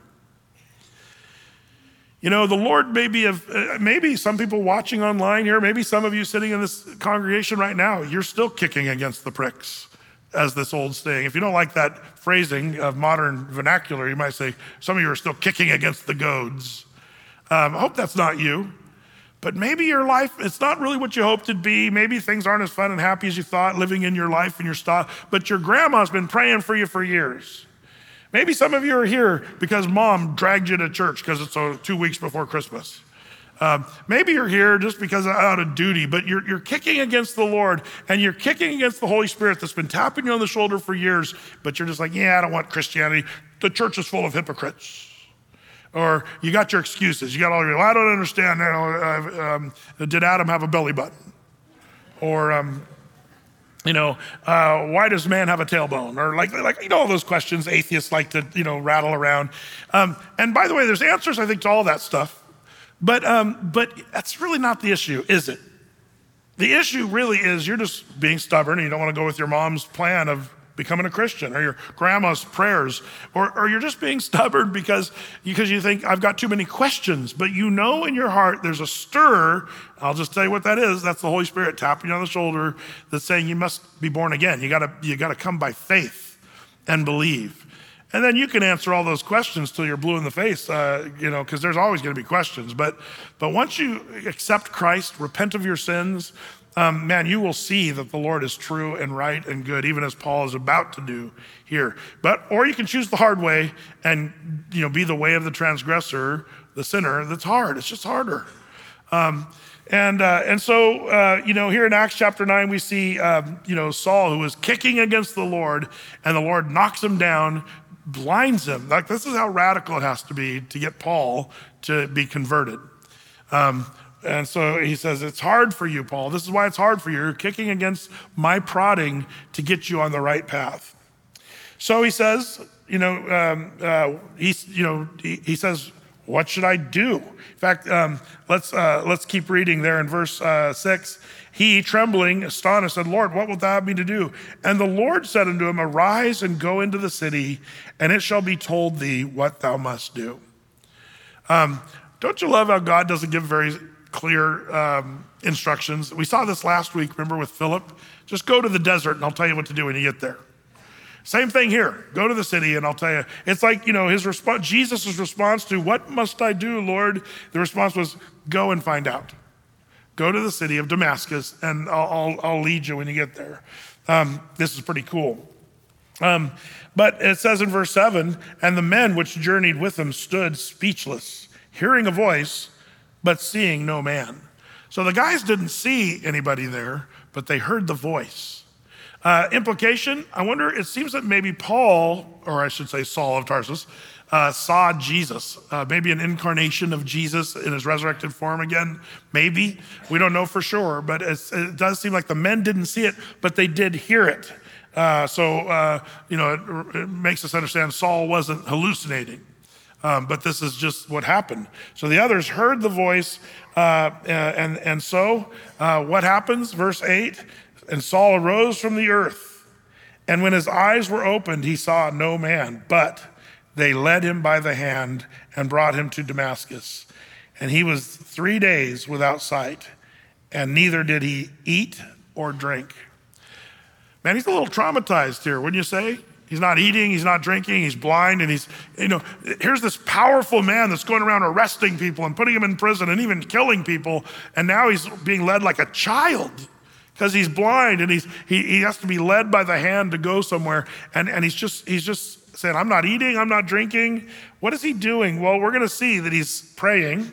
You know, the Lord maybe, have, uh, maybe some people watching online here, maybe some of you sitting in this congregation right now, you're still kicking against the pricks, as this old saying. If you don't like that phrasing of modern vernacular, you might say, some of you are still kicking against the goads. Um, I hope that's not you, but maybe your life, it's not really what you hoped it'd be. Maybe things aren't as fun and happy as you thought living in your life and your style, but your grandma's been praying for you for years. Maybe some of you are here because mom dragged you to church because it's uh, two weeks before Christmas. Um, maybe you're here just because out of duty, but you're, you're kicking against the Lord and you're kicking against the Holy Spirit that's been tapping you on the shoulder for years, but you're just like, yeah, I don't want Christianity. The church is full of hypocrites. Or you got your excuses. You got all your, well, I don't understand. You know, uh, um, did Adam have a belly button? Or, um, you know, uh, why does man have a tailbone? Or like, like, you know, all those questions atheists like to, you know, rattle around. Um, and by the way, there's answers, I think, to all that stuff. But, um, but that's really not the issue, is it? The issue really is you're just being stubborn and you don't want to go with your mom's plan of becoming a Christian or your grandma's prayers, or, or you're just being stubborn because, because you think I've got too many questions, but you know in your heart there's a stir. I'll just tell you what that is. That's the Holy Spirit tapping you on the shoulder that's saying you must be born again. You gotta, you gotta come by faith and believe. And then you can answer all those questions till you're blue in the face, uh, you know, because there's always gonna be questions. But, but once you accept Christ, repent of your sins, Um, man, you will see that the Lord is true and right and good, even as Paul is about to do here. But, or you can choose the hard way and, you know, be the way of the transgressor, the sinner. That's hard. It's just harder. Um, and uh, and so, uh, you know, here in Acts chapter nine, we see, um, you know, Saul who was kicking against the Lord, and the Lord knocks him down, blinds him. Like, this is how radical it has to be to get Paul to be converted. Um, And so he says, it's hard for you, Paul. This is why it's hard for you. You're kicking against my prodding to get you on the right path. So he says, you know, um, uh, he's, you know, he, he says, what should I do? In fact, um, let's uh, let's keep reading there in verse uh, six. He, trembling, astonished, said, Lord, what wilt thou have me to do? And the Lord said unto him, arise and go into the city, and it shall be told thee what thou must do. Um, don't you love how God doesn't give very clear um, instructions? We saw this last week, remember, with Philip? Just go to the desert and I'll tell you what to do when you get there. Same thing here. Go to the city and I'll tell you. It's like, you know, his response, Jesus' response to, what must I do, Lord? The response was, go and find out. Go to the city of Damascus and I'll, I'll, I'll lead you when you get there. Um, this is pretty cool. Um, but it says in verse seven, and the men which journeyed with him stood speechless, hearing a voice, but seeing no man. So the guys didn't see anybody there, but they heard the voice. Uh, implication, I wonder, it seems that maybe Paul, or I should say Saul of Tarsus, uh, saw Jesus, uh, maybe an incarnation of Jesus in his resurrected form again, maybe. We don't know for sure, but it's, it does seem like the men didn't see it, but they did hear it. Uh, so, uh, you know, it, it makes us understand Saul wasn't hallucinating. Um, but this is just what happened. So the others heard the voice, uh, and, and so uh, what happens? Verse eight, and Saul arose from the earth, and when his eyes were opened, he saw no man, but they led him by the hand and brought him to Damascus. And he was three days without sight, and neither did he eat or drink. Man, he's a little traumatized here, wouldn't you say? He's not eating, he's not drinking, he's blind, and he's, you know, here's this powerful man that's going around arresting people and putting them in prison and even killing people, and now he's being led like a child because he's blind and he's he, he has to be led by the hand to go somewhere, and, and he's just he's just saying, I'm not eating, I'm not drinking. What is he doing? Well, we're gonna see that he's praying,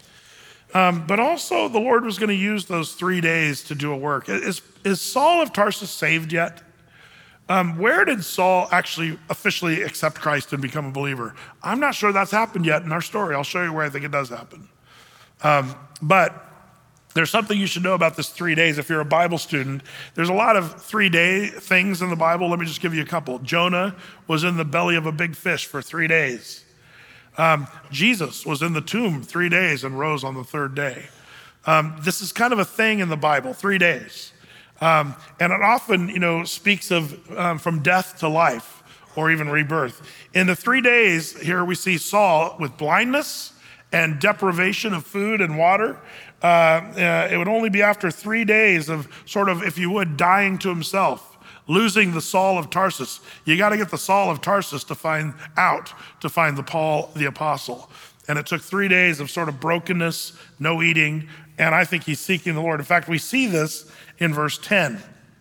um, but also the Lord was gonna use those three days to do a work. Is, is Saul of Tarsus saved yet? Um, where did Saul actually officially accept Christ and become a believer? I'm not sure that's happened yet in our story. I'll show you where I think it does happen. Um, but there's something you should know about this three days if you're a Bible student. There's a lot of three-day things in the Bible. Let me just give you a couple. Jonah was in the belly of a big fish for three days. Um, Jesus was in the tomb three days and rose on the third day. Um, this is kind of a thing in the Bible, three days. Um, and it often, you know, speaks of um, from death to life or even rebirth. In the three days here we see Saul with blindness and deprivation of food and water. Uh, uh, it would only be after three days of sort of, if you would, dying to himself, losing the Saul of Tarsus. You got to get the Saul of Tarsus to find out, to find the Paul the Apostle. And it took three days of sort of brokenness, no eating, and I think he's seeking the Lord. In fact, we see this in verse ten.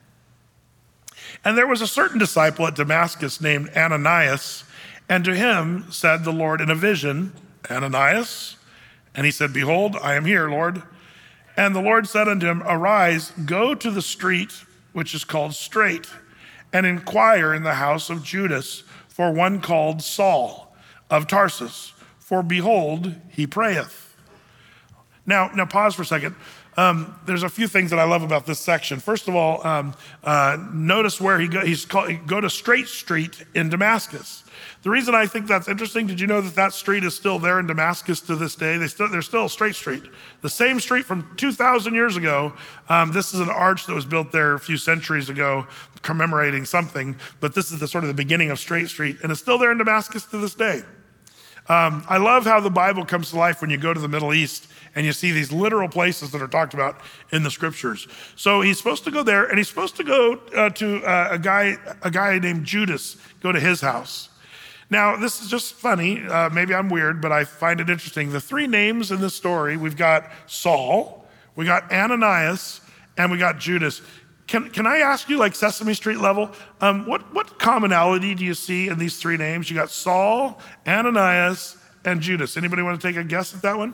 And there was a certain disciple at Damascus named Ananias, and to him said the Lord in a vision, Ananias? And he said, behold, I am here, Lord. And the Lord said unto him, arise, go to the street which is called Straight, and inquire in the house of Judas for one called Saul of Tarsus, for behold, he prayeth. Now, now pause for a second. Um, there's a few things that I love about this section. First of all, um, uh, notice where he go, he's called, go to Straight Street in Damascus. The reason I think that's interesting, did you know that that street is still there in Damascus to this day? They still, there's still a Straight Street. The same street from two thousand years ago. Um, this is an arch that was built there a few centuries ago, commemorating something, but this is the sort of the beginning of Straight Street, and it's still there in Damascus to this day. Um, I love how the Bible comes to life when you go to the Middle East and you see these literal places that are talked about in the scriptures. So he's supposed to go there, and he's supposed to go uh, to uh, a guy, a guy named Judas, go to his house. Now, this is just funny. Uh, maybe I'm weird, but I find it interesting. The three names in this story, we've got Saul, we got Ananias, and we got Judas. Can, can I ask you, like Sesame Street level, um, what, what commonality do you see in these three names? You got Saul, Ananias, and Judas. Anybody want to take a guess at that one?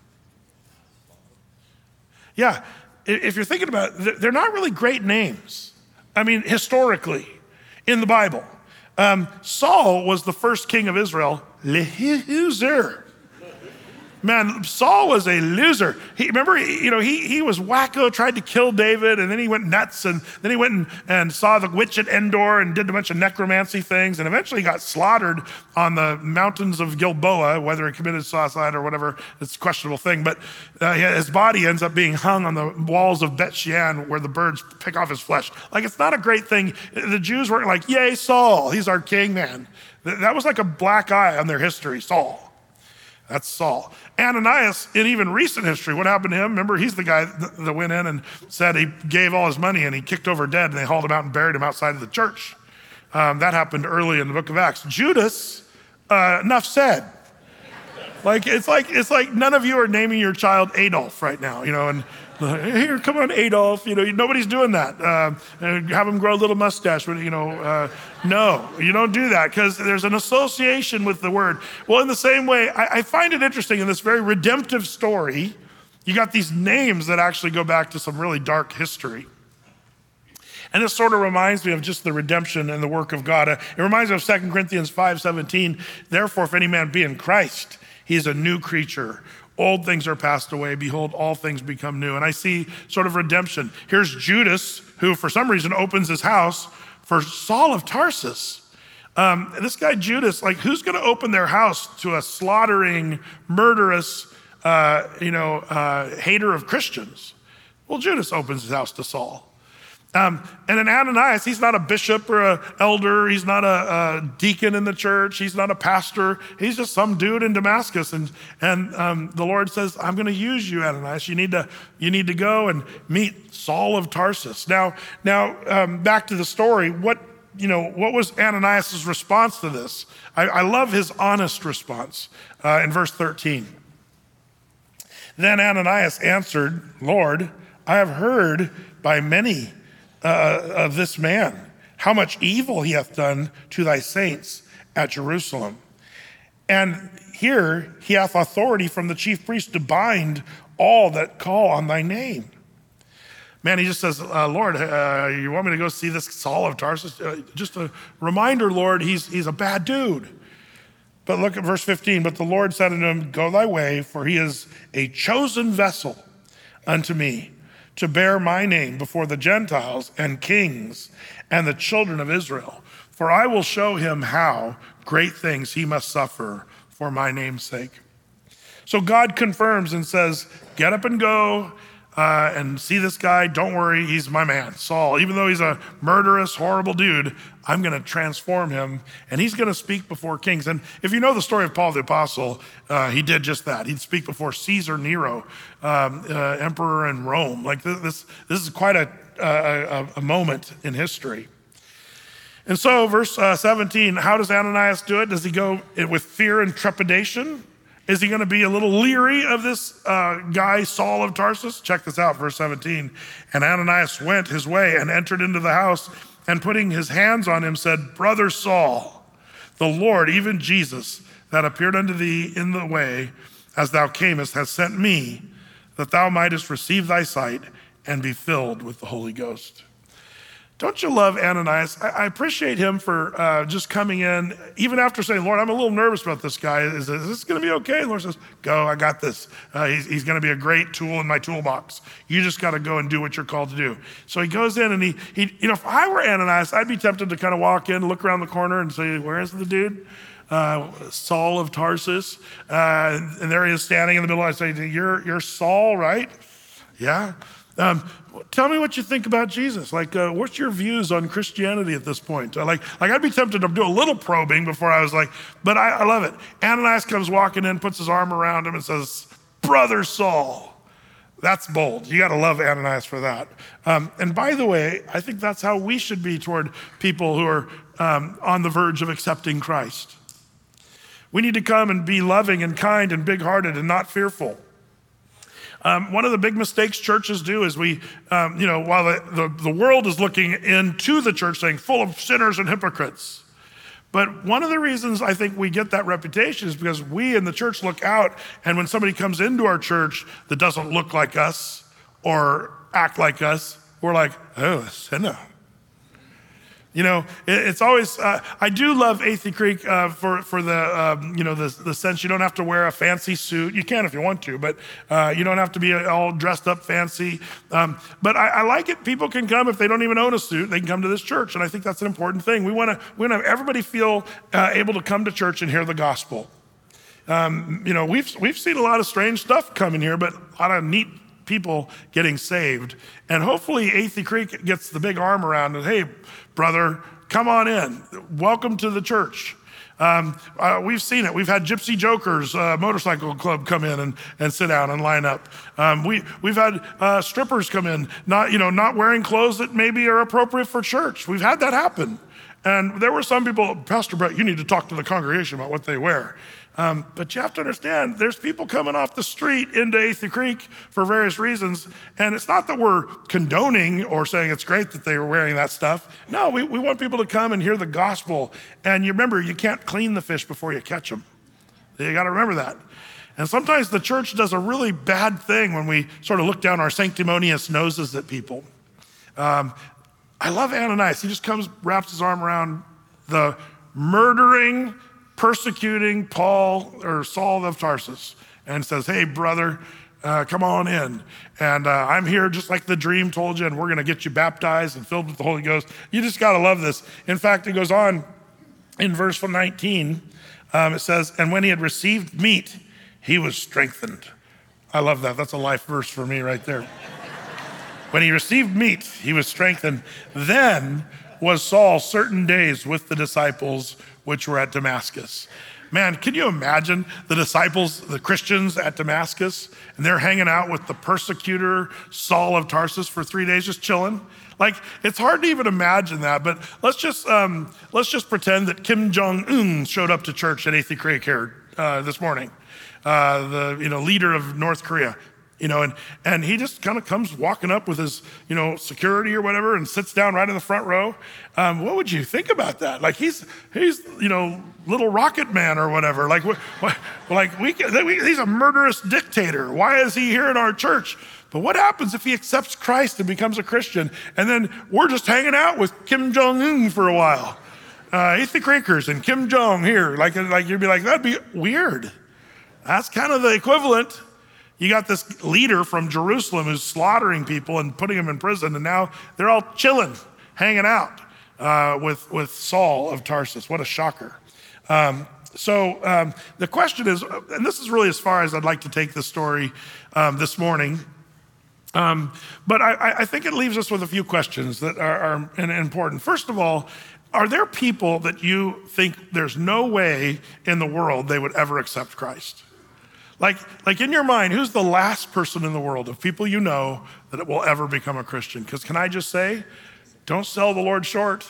Yeah, if you're thinking about it, they're not really great names. I mean, historically, in the Bible. Um, Saul was the first king of Israel, loser. Man, Saul was a loser. He, remember, you know, he, he was wacko, tried to kill David, and then he went nuts, and then he went and, and saw the witch at Endor and did a bunch of necromancy things, and eventually got slaughtered on the mountains of Gilboa, whether he committed suicide or whatever, it's a questionable thing, but uh, his body ends up being hung on the walls of Bet Shean where the birds pick off his flesh. Like, it's not a great thing. The Jews weren't like, yay, Saul, he's our king, man. That was like a black eye on their history, Saul. That's Saul. Ananias, in even recent history, what happened to him? Remember, he's the guy that went in and said he gave all his money and he kicked over dead, and they hauled him out and buried him outside of the church. Um, that happened early in the book of Acts. Judas, uh, enough said. Like, it's like it's like none of you are naming your child Adolf right now, you know, and here, come on, Adolf, you know, nobody's doing that. Uh, have him grow a little mustache, you know. Uh, no, you don't do that because there's an association with the word. Well, in the same way, I, I find it interesting in this very redemptive story, you got these names that actually go back to some really dark history. And this sort of reminds me of just the redemption and the work of God. Uh, it reminds me of Second Corinthians five seventeen. Therefore, if any man be in Christ, he is a new creature. Old things are passed away. Behold, all things become new. And I see sort of redemption. Here's Judas, who for some reason opens his house for Saul of Tarsus. Um, this guy Judas, like, who's going to open their house to a slaughtering, murderous, uh, you know, uh, hater of Christians? Well, Judas opens his house to Saul. Um, and then Ananias, he's not a bishop or an elder. He's not a, a deacon in the church. He's not a pastor. He's just some dude in Damascus. And, and um, the Lord says, I'm going to use you, Ananias. You need to, you need to go and meet Saul of Tarsus. Now, now um, back to the story. What, you know, what was Ananias' response to this? I, I love his honest response uh, in verse thirteen. Then Ananias answered, Lord, I have heard by many Uh, of this man, how much evil he hath done to thy saints at Jerusalem. And here he hath authority from the chief priest to bind all that call on thy name. Man, he just says, uh, Lord, uh, you want me to go see this Saul of Tarsus? Uh, just a reminder, Lord, he's, he's a bad dude. But look at verse fifteen. But the Lord said unto him, go thy way, for he is a chosen vessel unto me to bear my name before the Gentiles and kings and the children of Israel. For I will show him how great things he must suffer for my name's sake. So God confirms and says, get up and go uh, and see this guy. Don't worry, he's my man, Saul. Even though he's a murderous, horrible dude, I'm gonna transform him and he's gonna speak before kings. And if you know the story of Paul the Apostle, uh, he did just that. He'd speak before Caesar Nero, um, uh, emperor in Rome. Like this, this is quite a, a, a moment in history. And so verse uh, seventeen, how does Ananias do it? Does he go with fear and trepidation? Is he gonna be a little leery of this uh, guy, Saul of Tarsus? Check this out, verse seventeen. And Ananias went his way and entered into the house, and putting his hands on him said, brother Saul, the Lord, even Jesus, that appeared unto thee in the way as thou camest, has sent me, that thou mightest receive thy sight and be filled with the Holy Ghost. Don't you love Ananias? I, I appreciate him for uh, just coming in, even after saying, Lord, I'm a little nervous about this guy. Is, is this gonna be okay? The Lord says, go, I got this. Uh, he's, he's gonna be a great tool in my toolbox. You just gotta go and do what you're called to do. So he goes in and he, he you know, if I were Ananias, I'd be tempted to kind of walk in, look around the corner and say, where is the dude? Uh, Saul of Tarsus. Uh, and there he is standing in the middle. I say, you're, you're Saul, right? Yeah. Um, tell me what you think about Jesus. Like, uh, what's your views on Christianity at this point? Uh, like, like I'd be tempted to do a little probing before I was like, but I, I love it. Ananias comes walking in, puts his arm around him and says, brother Saul. That's bold. You got to love Ananias for that. Um, and by the way, I think that's how we should be toward people who are um, on the verge of accepting Christ. We need to come and be loving and kind and big-hearted and not fearful. Um, one of the big mistakes churches do is we, um, you know, while the, the, the world is looking into the church saying full of sinners and hypocrites. But one of the reasons I think we get that reputation is because we in the church look out, and when somebody comes into our church that doesn't look like us or act like us, we're like, oh, a sinner. You know, it, it's always, uh, I do love Athey Creek uh, for, for the, um, you know, the, the sense you don't have to wear a fancy suit. You can if you want to, but uh, you don't have to be all dressed up fancy. Um, but I, I like it. People can come if they don't even own a suit, they can come to this church. And I think that's an important thing. We want to we want to have everybody feel uh, able to come to church and hear the gospel. Um, you know, we've, we've seen a lot of strange stuff come in here, but a lot of neat people getting saved. And hopefully Athey Creek gets the big arm around and, hey, brother, come on in. Welcome to the church. Um, uh, we've seen it. We've had Gypsy Jokers uh, motorcycle club come in and, and sit down and line up. Um, we, we've had uh, strippers come in, not, you know, not wearing clothes that maybe are appropriate for church. We've had that happen. And there were some people, Pastor Brett, you need to talk to the congregation about what they wear. Um, but you have to understand, there's people coming off the street into Athey Creek for various reasons. And it's not that we're condoning or saying it's great that they were wearing that stuff. No, we, we want people to come and hear the gospel. And you remember, you can't clean the fish before you catch them. You got to remember that. And sometimes the church does a really bad thing when we sort of look down our sanctimonious noses at people. Um, I love Ananias. He just comes, wraps his arm around the murdering, persecuting Paul or Saul of Tarsus and says, hey, brother, uh, come on in. And uh, I'm here just like the dream told you, and we're going to get you baptized and filled with the Holy Ghost. You just got to love this. In fact, it goes on in verse nineteen. Um, it says, and when he had received meat, he was strengthened. I love that. That's a life verse for me right there. When he received meat, he was strengthened. Then was Saul certain days with the disciples which were at Damascus. Man, can you imagine the disciples, the Christians at Damascus, and they're hanging out with the persecutor, Saul of Tarsus, for three days, just chilling? Like, it's hard to even imagine that, but let's just um, let's just pretend that Kim Jong-un showed up to church at Athey Creek here uh, this morning, uh, the you know leader of North Korea. You know, and, and he just kind of comes walking up with his, you know, security or whatever and sits down right in the front row. Um, what would you think about that? Like he's, he's, you know, little rocket man or whatever. Like, what, what, like we, we, he's a murderous dictator. Why is he here in our church? But what happens if he accepts Christ and becomes a Christian? And then we're just hanging out with Kim Jong-un for a while. uh, Ethan Krinkers and Kim Jong here. Like, like you'd be like, that'd be weird. That's kind of the equivalent. You got this leader from Jerusalem who's slaughtering people and putting them in prison, and now they're all chilling, hanging out uh, with, with Saul of Tarsus. What a shocker. Um, so um, the question is, and this is really as far as I'd like to take the story um, this morning, um, but I, I think it leaves us with a few questions that are, are important. First of all, are there people that you think there's no way in the world they would ever accept Christ? Like, like in your mind, who's the last person in the world of people you know that it will ever become a Christian? Because can I just say, don't sell the Lord short.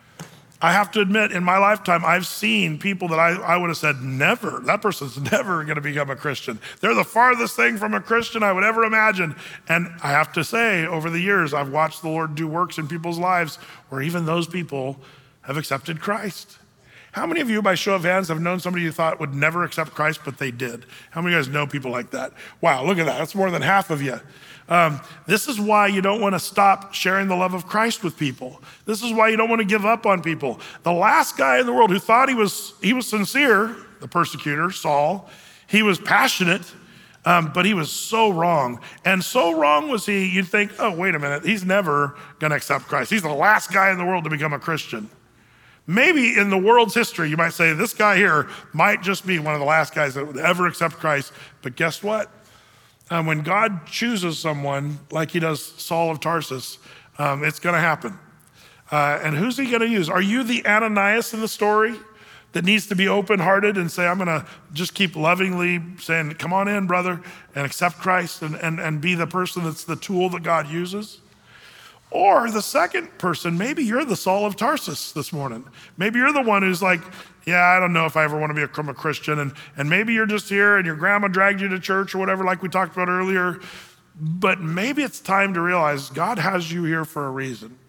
I have to admit, in my lifetime, I've seen people that I, I would have said, never, that person's never gonna become a Christian. They're the farthest thing from a Christian I would ever imagine. And I have to say, over the years, I've watched the Lord do works in people's lives where even those people have accepted Christ. How many of you, by show of hands, have known somebody you thought would never accept Christ, but they did? How many of you guys know people like that? Wow, look at that, that's more than half of you. Um, this is why you don't want to stop sharing the love of Christ with people. This is why you don't want to give up on people. The last guy in the world who thought he was he was sincere, the persecutor, Saul, he was passionate, um, but he was so wrong. And so wrong was he, you'd think, oh, wait a minute, he's never going to accept Christ. He's the last guy in the world to become a Christian. Maybe in the world's history, you might say, this guy here might just be one of the last guys that would ever accept Christ. But guess what? Um, when God chooses someone like he does Saul of Tarsus, um, it's gonna happen. Uh, and who's he gonna use? Are you the Ananias in the story that needs to be open-hearted and say, I'm gonna just keep lovingly saying, come on in, brother, and accept Christ and, and, and be the person that's the tool that God uses? Or the second person, maybe you're the Saul of Tarsus this morning. Maybe you're the one who's like, yeah, I don't know if I ever want to become a Christian. And, and maybe you're just here and your grandma dragged you to church or whatever, like we talked about earlier. But maybe it's time to realize God has you here for a reason.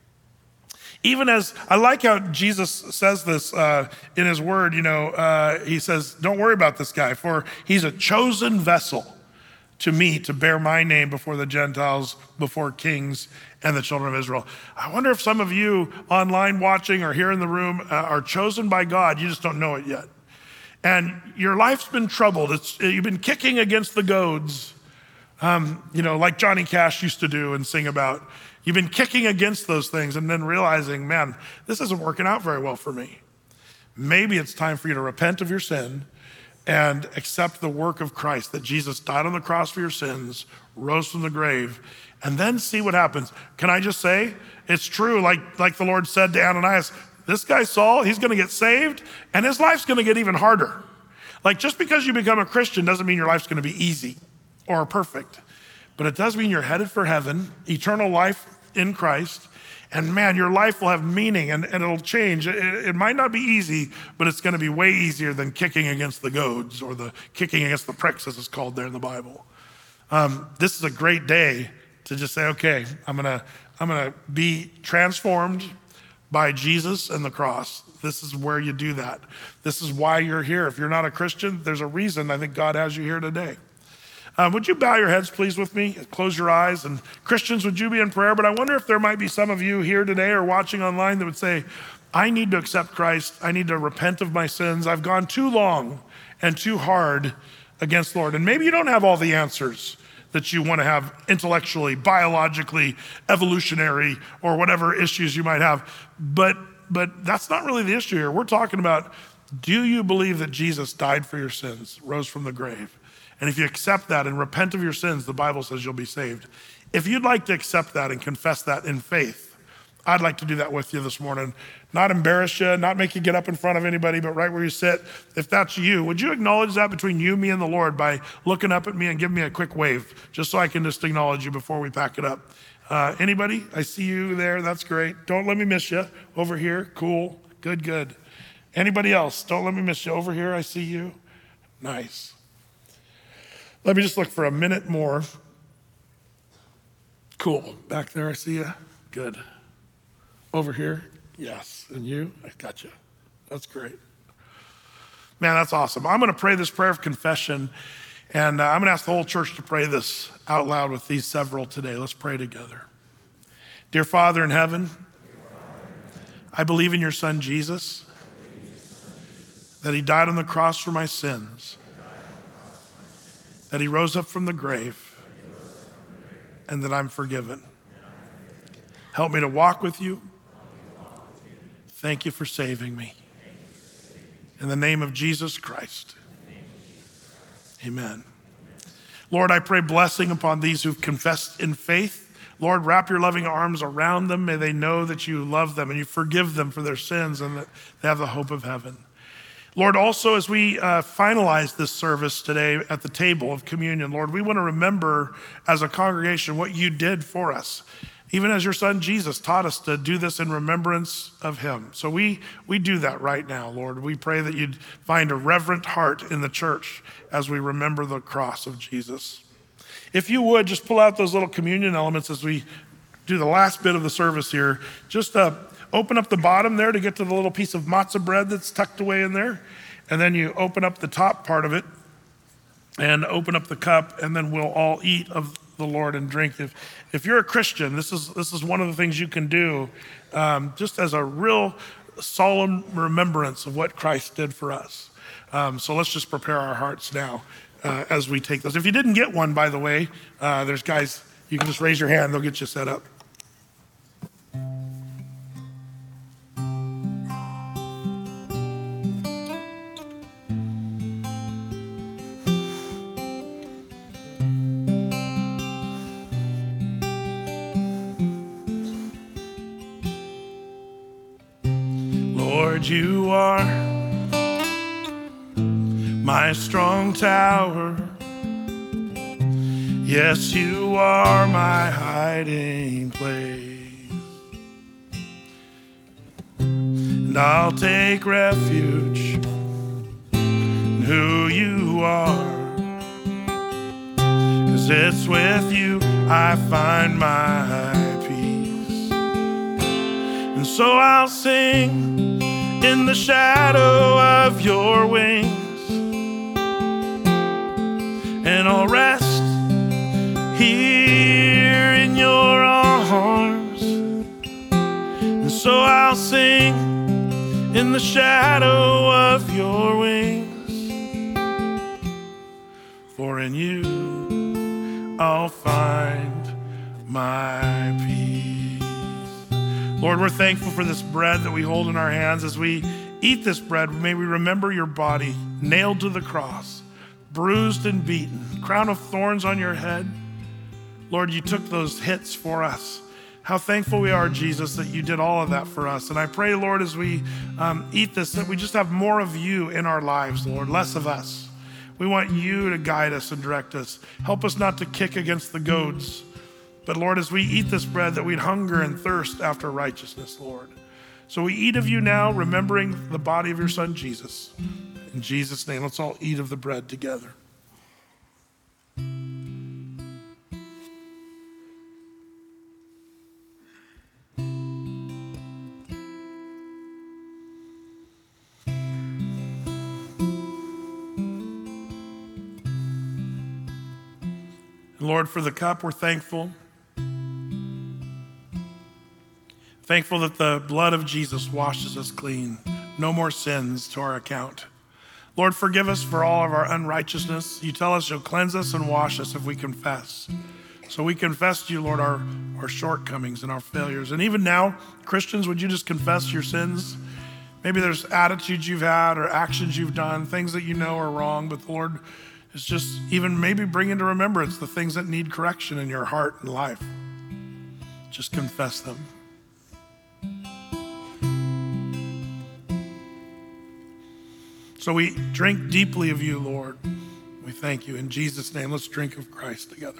Even as, I like how Jesus says this uh, in his word, you know, uh, he says, don't worry about this guy, for he's a chosen vessel to me to bear my name before the Gentiles, before kings and the children of Israel. I wonder if some of you online watching or here in the room uh, are chosen by God, you just don't know it yet. And your life's been troubled. It's, you've been kicking against the goads, um, you know, like Johnny Cash used to do and sing about. You've been kicking against those things and then realizing, man, this isn't working out very well for me. Maybe it's time for you to repent of your sin and accept the work of Christ, that Jesus died on the cross for your sins, rose from the grave, and then see what happens. Can I just say, it's true, like, like the Lord said to Ananias, this guy Saul, he's gonna get saved, and his life's gonna get even harder. Like, just because you become a Christian doesn't mean your life's gonna be easy or perfect, but it does mean you're headed for heaven, eternal life in Christ, and man, your life will have meaning and, and it'll change. It, it might not be easy, but it's gonna be way easier than kicking against the goads or the kicking against the pricks, as it's called there in the Bible. Um, this is a great day to just say, okay, I'm gonna, I'm gonna be transformed by Jesus and the cross. This is where you do that. This is why you're here. If you're not a Christian, there's a reason I think God has you here today. Um, would you bow your heads, please, with me? Close your eyes. And Christians, would you be in prayer? But I wonder if there might be some of you here today or watching online that would say, I need to accept Christ. I need to repent of my sins. I've gone too long and too hard against the Lord. And maybe you don't have all the answers that you want to have intellectually, biologically, evolutionary, or whatever issues you might have. But, but that's not really the issue here. We're talking about, do you believe that Jesus died for your sins, rose from the grave? And if you accept that and repent of your sins, the Bible says you'll be saved. If you'd like to accept that and confess that in faith, I'd like to do that with you this morning. Not embarrass you, not make you get up in front of anybody, but right where you sit. If that's you, would you acknowledge that between you, me, and the Lord by looking up at me and giving me a quick wave, just so I can just acknowledge you before we pack it up? Uh, anybody? I see you there. That's great. Don't let me miss you. Over here. Cool. Good, good. Anybody else? Don't let me miss you. Over here, I see you. Nice. Let me just look for a minute more. Cool. Back there, I see you. Good. Over here. Yes. And you? I got you. That's great. Man, that's awesome. I'm going to pray this prayer of confession, and uh, I'm going to ask the whole church to pray this out loud with these several today. Let's pray together. Dear Father in heaven, I believe in your son, Jesus, that he died on the cross for my sins, that he rose up from the grave, and that I'm forgiven. Help me to walk with you. Thank you for saving me. In the name of Jesus Christ, amen. Lord, I pray blessing upon these who've confessed in faith. Lord, wrap your loving arms around them. May they know that you love them and you forgive them for their sins and that they have the hope of heaven. Lord, also as we uh, finalize this service today at the table of communion, Lord, we want to remember as a congregation what you did for us, even as your son Jesus taught us to do this in remembrance of him. So we, we do that right now, Lord. We pray that you'd find a reverent heart in the church as we remember the cross of Jesus. If you would, just pull out those little communion elements as we do the last bit of the service here. Just uh, open up the bottom there to get to the little piece of matzah bread that's tucked away in there. And then you open up the top part of it and open up the cup, and then we'll all eat of the Lord and drink. If, if you're a Christian, this is, this is one of the things you can do um, just as a real solemn remembrance of what Christ did for us. Um, so let's just prepare our hearts now. Uh, as we take those. If you didn't get one, by the way, uh, there's guys, you can just raise your hand, they'll get you set up. Lord, you are my strong tower. Yes, you are my hiding place. And I'll take refuge in who you are, 'cause it's with you I find my peace. And so I'll sing in the shadow of your wings, and I'll rest here in your arms. And so I'll sing in the shadow of your wings, for in you I'll find my peace. Lord, we're thankful for this bread that we hold in our hands. As we eat this bread, may we remember your body nailed to the cross, bruised and beaten, crown of thorns on your head. Lord, you took those hits for us. How thankful we are, Jesus, that you did all of that for us. And I pray, Lord, as we um, eat this, that we just have more of you in our lives, Lord, less of us. We want you to guide us and direct us. Help us not to kick against the goads. But Lord, as we eat this bread, that we'd hunger and thirst after righteousness, Lord. So we eat of you now, remembering the body of your son, Jesus. In Jesus' name, let's all eat of the bread together. Lord, for the cup, we're thankful. Thankful that the blood of Jesus washes us clean. No more sins to our account. Lord, forgive us for all of our unrighteousness. You tell us you'll cleanse us and wash us if we confess. So we confess to you, Lord, our, our shortcomings and our failures. And even now, Christians, would you just confess your sins? Maybe there's attitudes you've had or actions you've done, things that you know are wrong, but the Lord is just even maybe bring into remembrance the things that need correction in your heart and life. Just confess them. So we drink deeply of you, Lord. We thank you. In Jesus' name, let's drink of Christ together.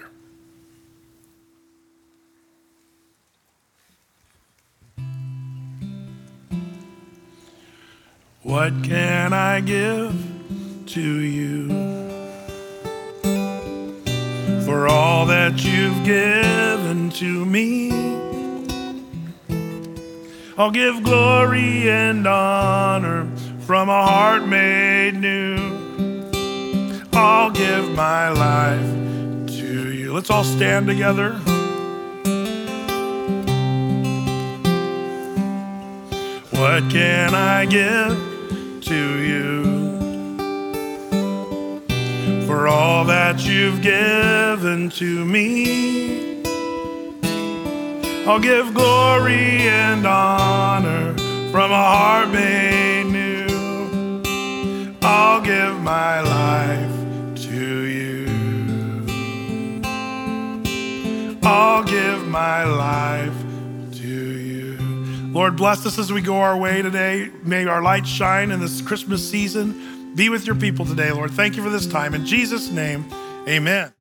What can I give to you for all that you've given to me? I'll give glory and honor from a heart made new. I'll give my life to you. Let's all stand together. What can I give to you for all that you've given to me? I'll give glory and honor from a heart made new. I'll give my life to you. I'll give my life to you. Lord, bless us as we go our way today. May our light shine in this Christmas season. Be with your people today, Lord. Thank you for this time. In Jesus' name, amen.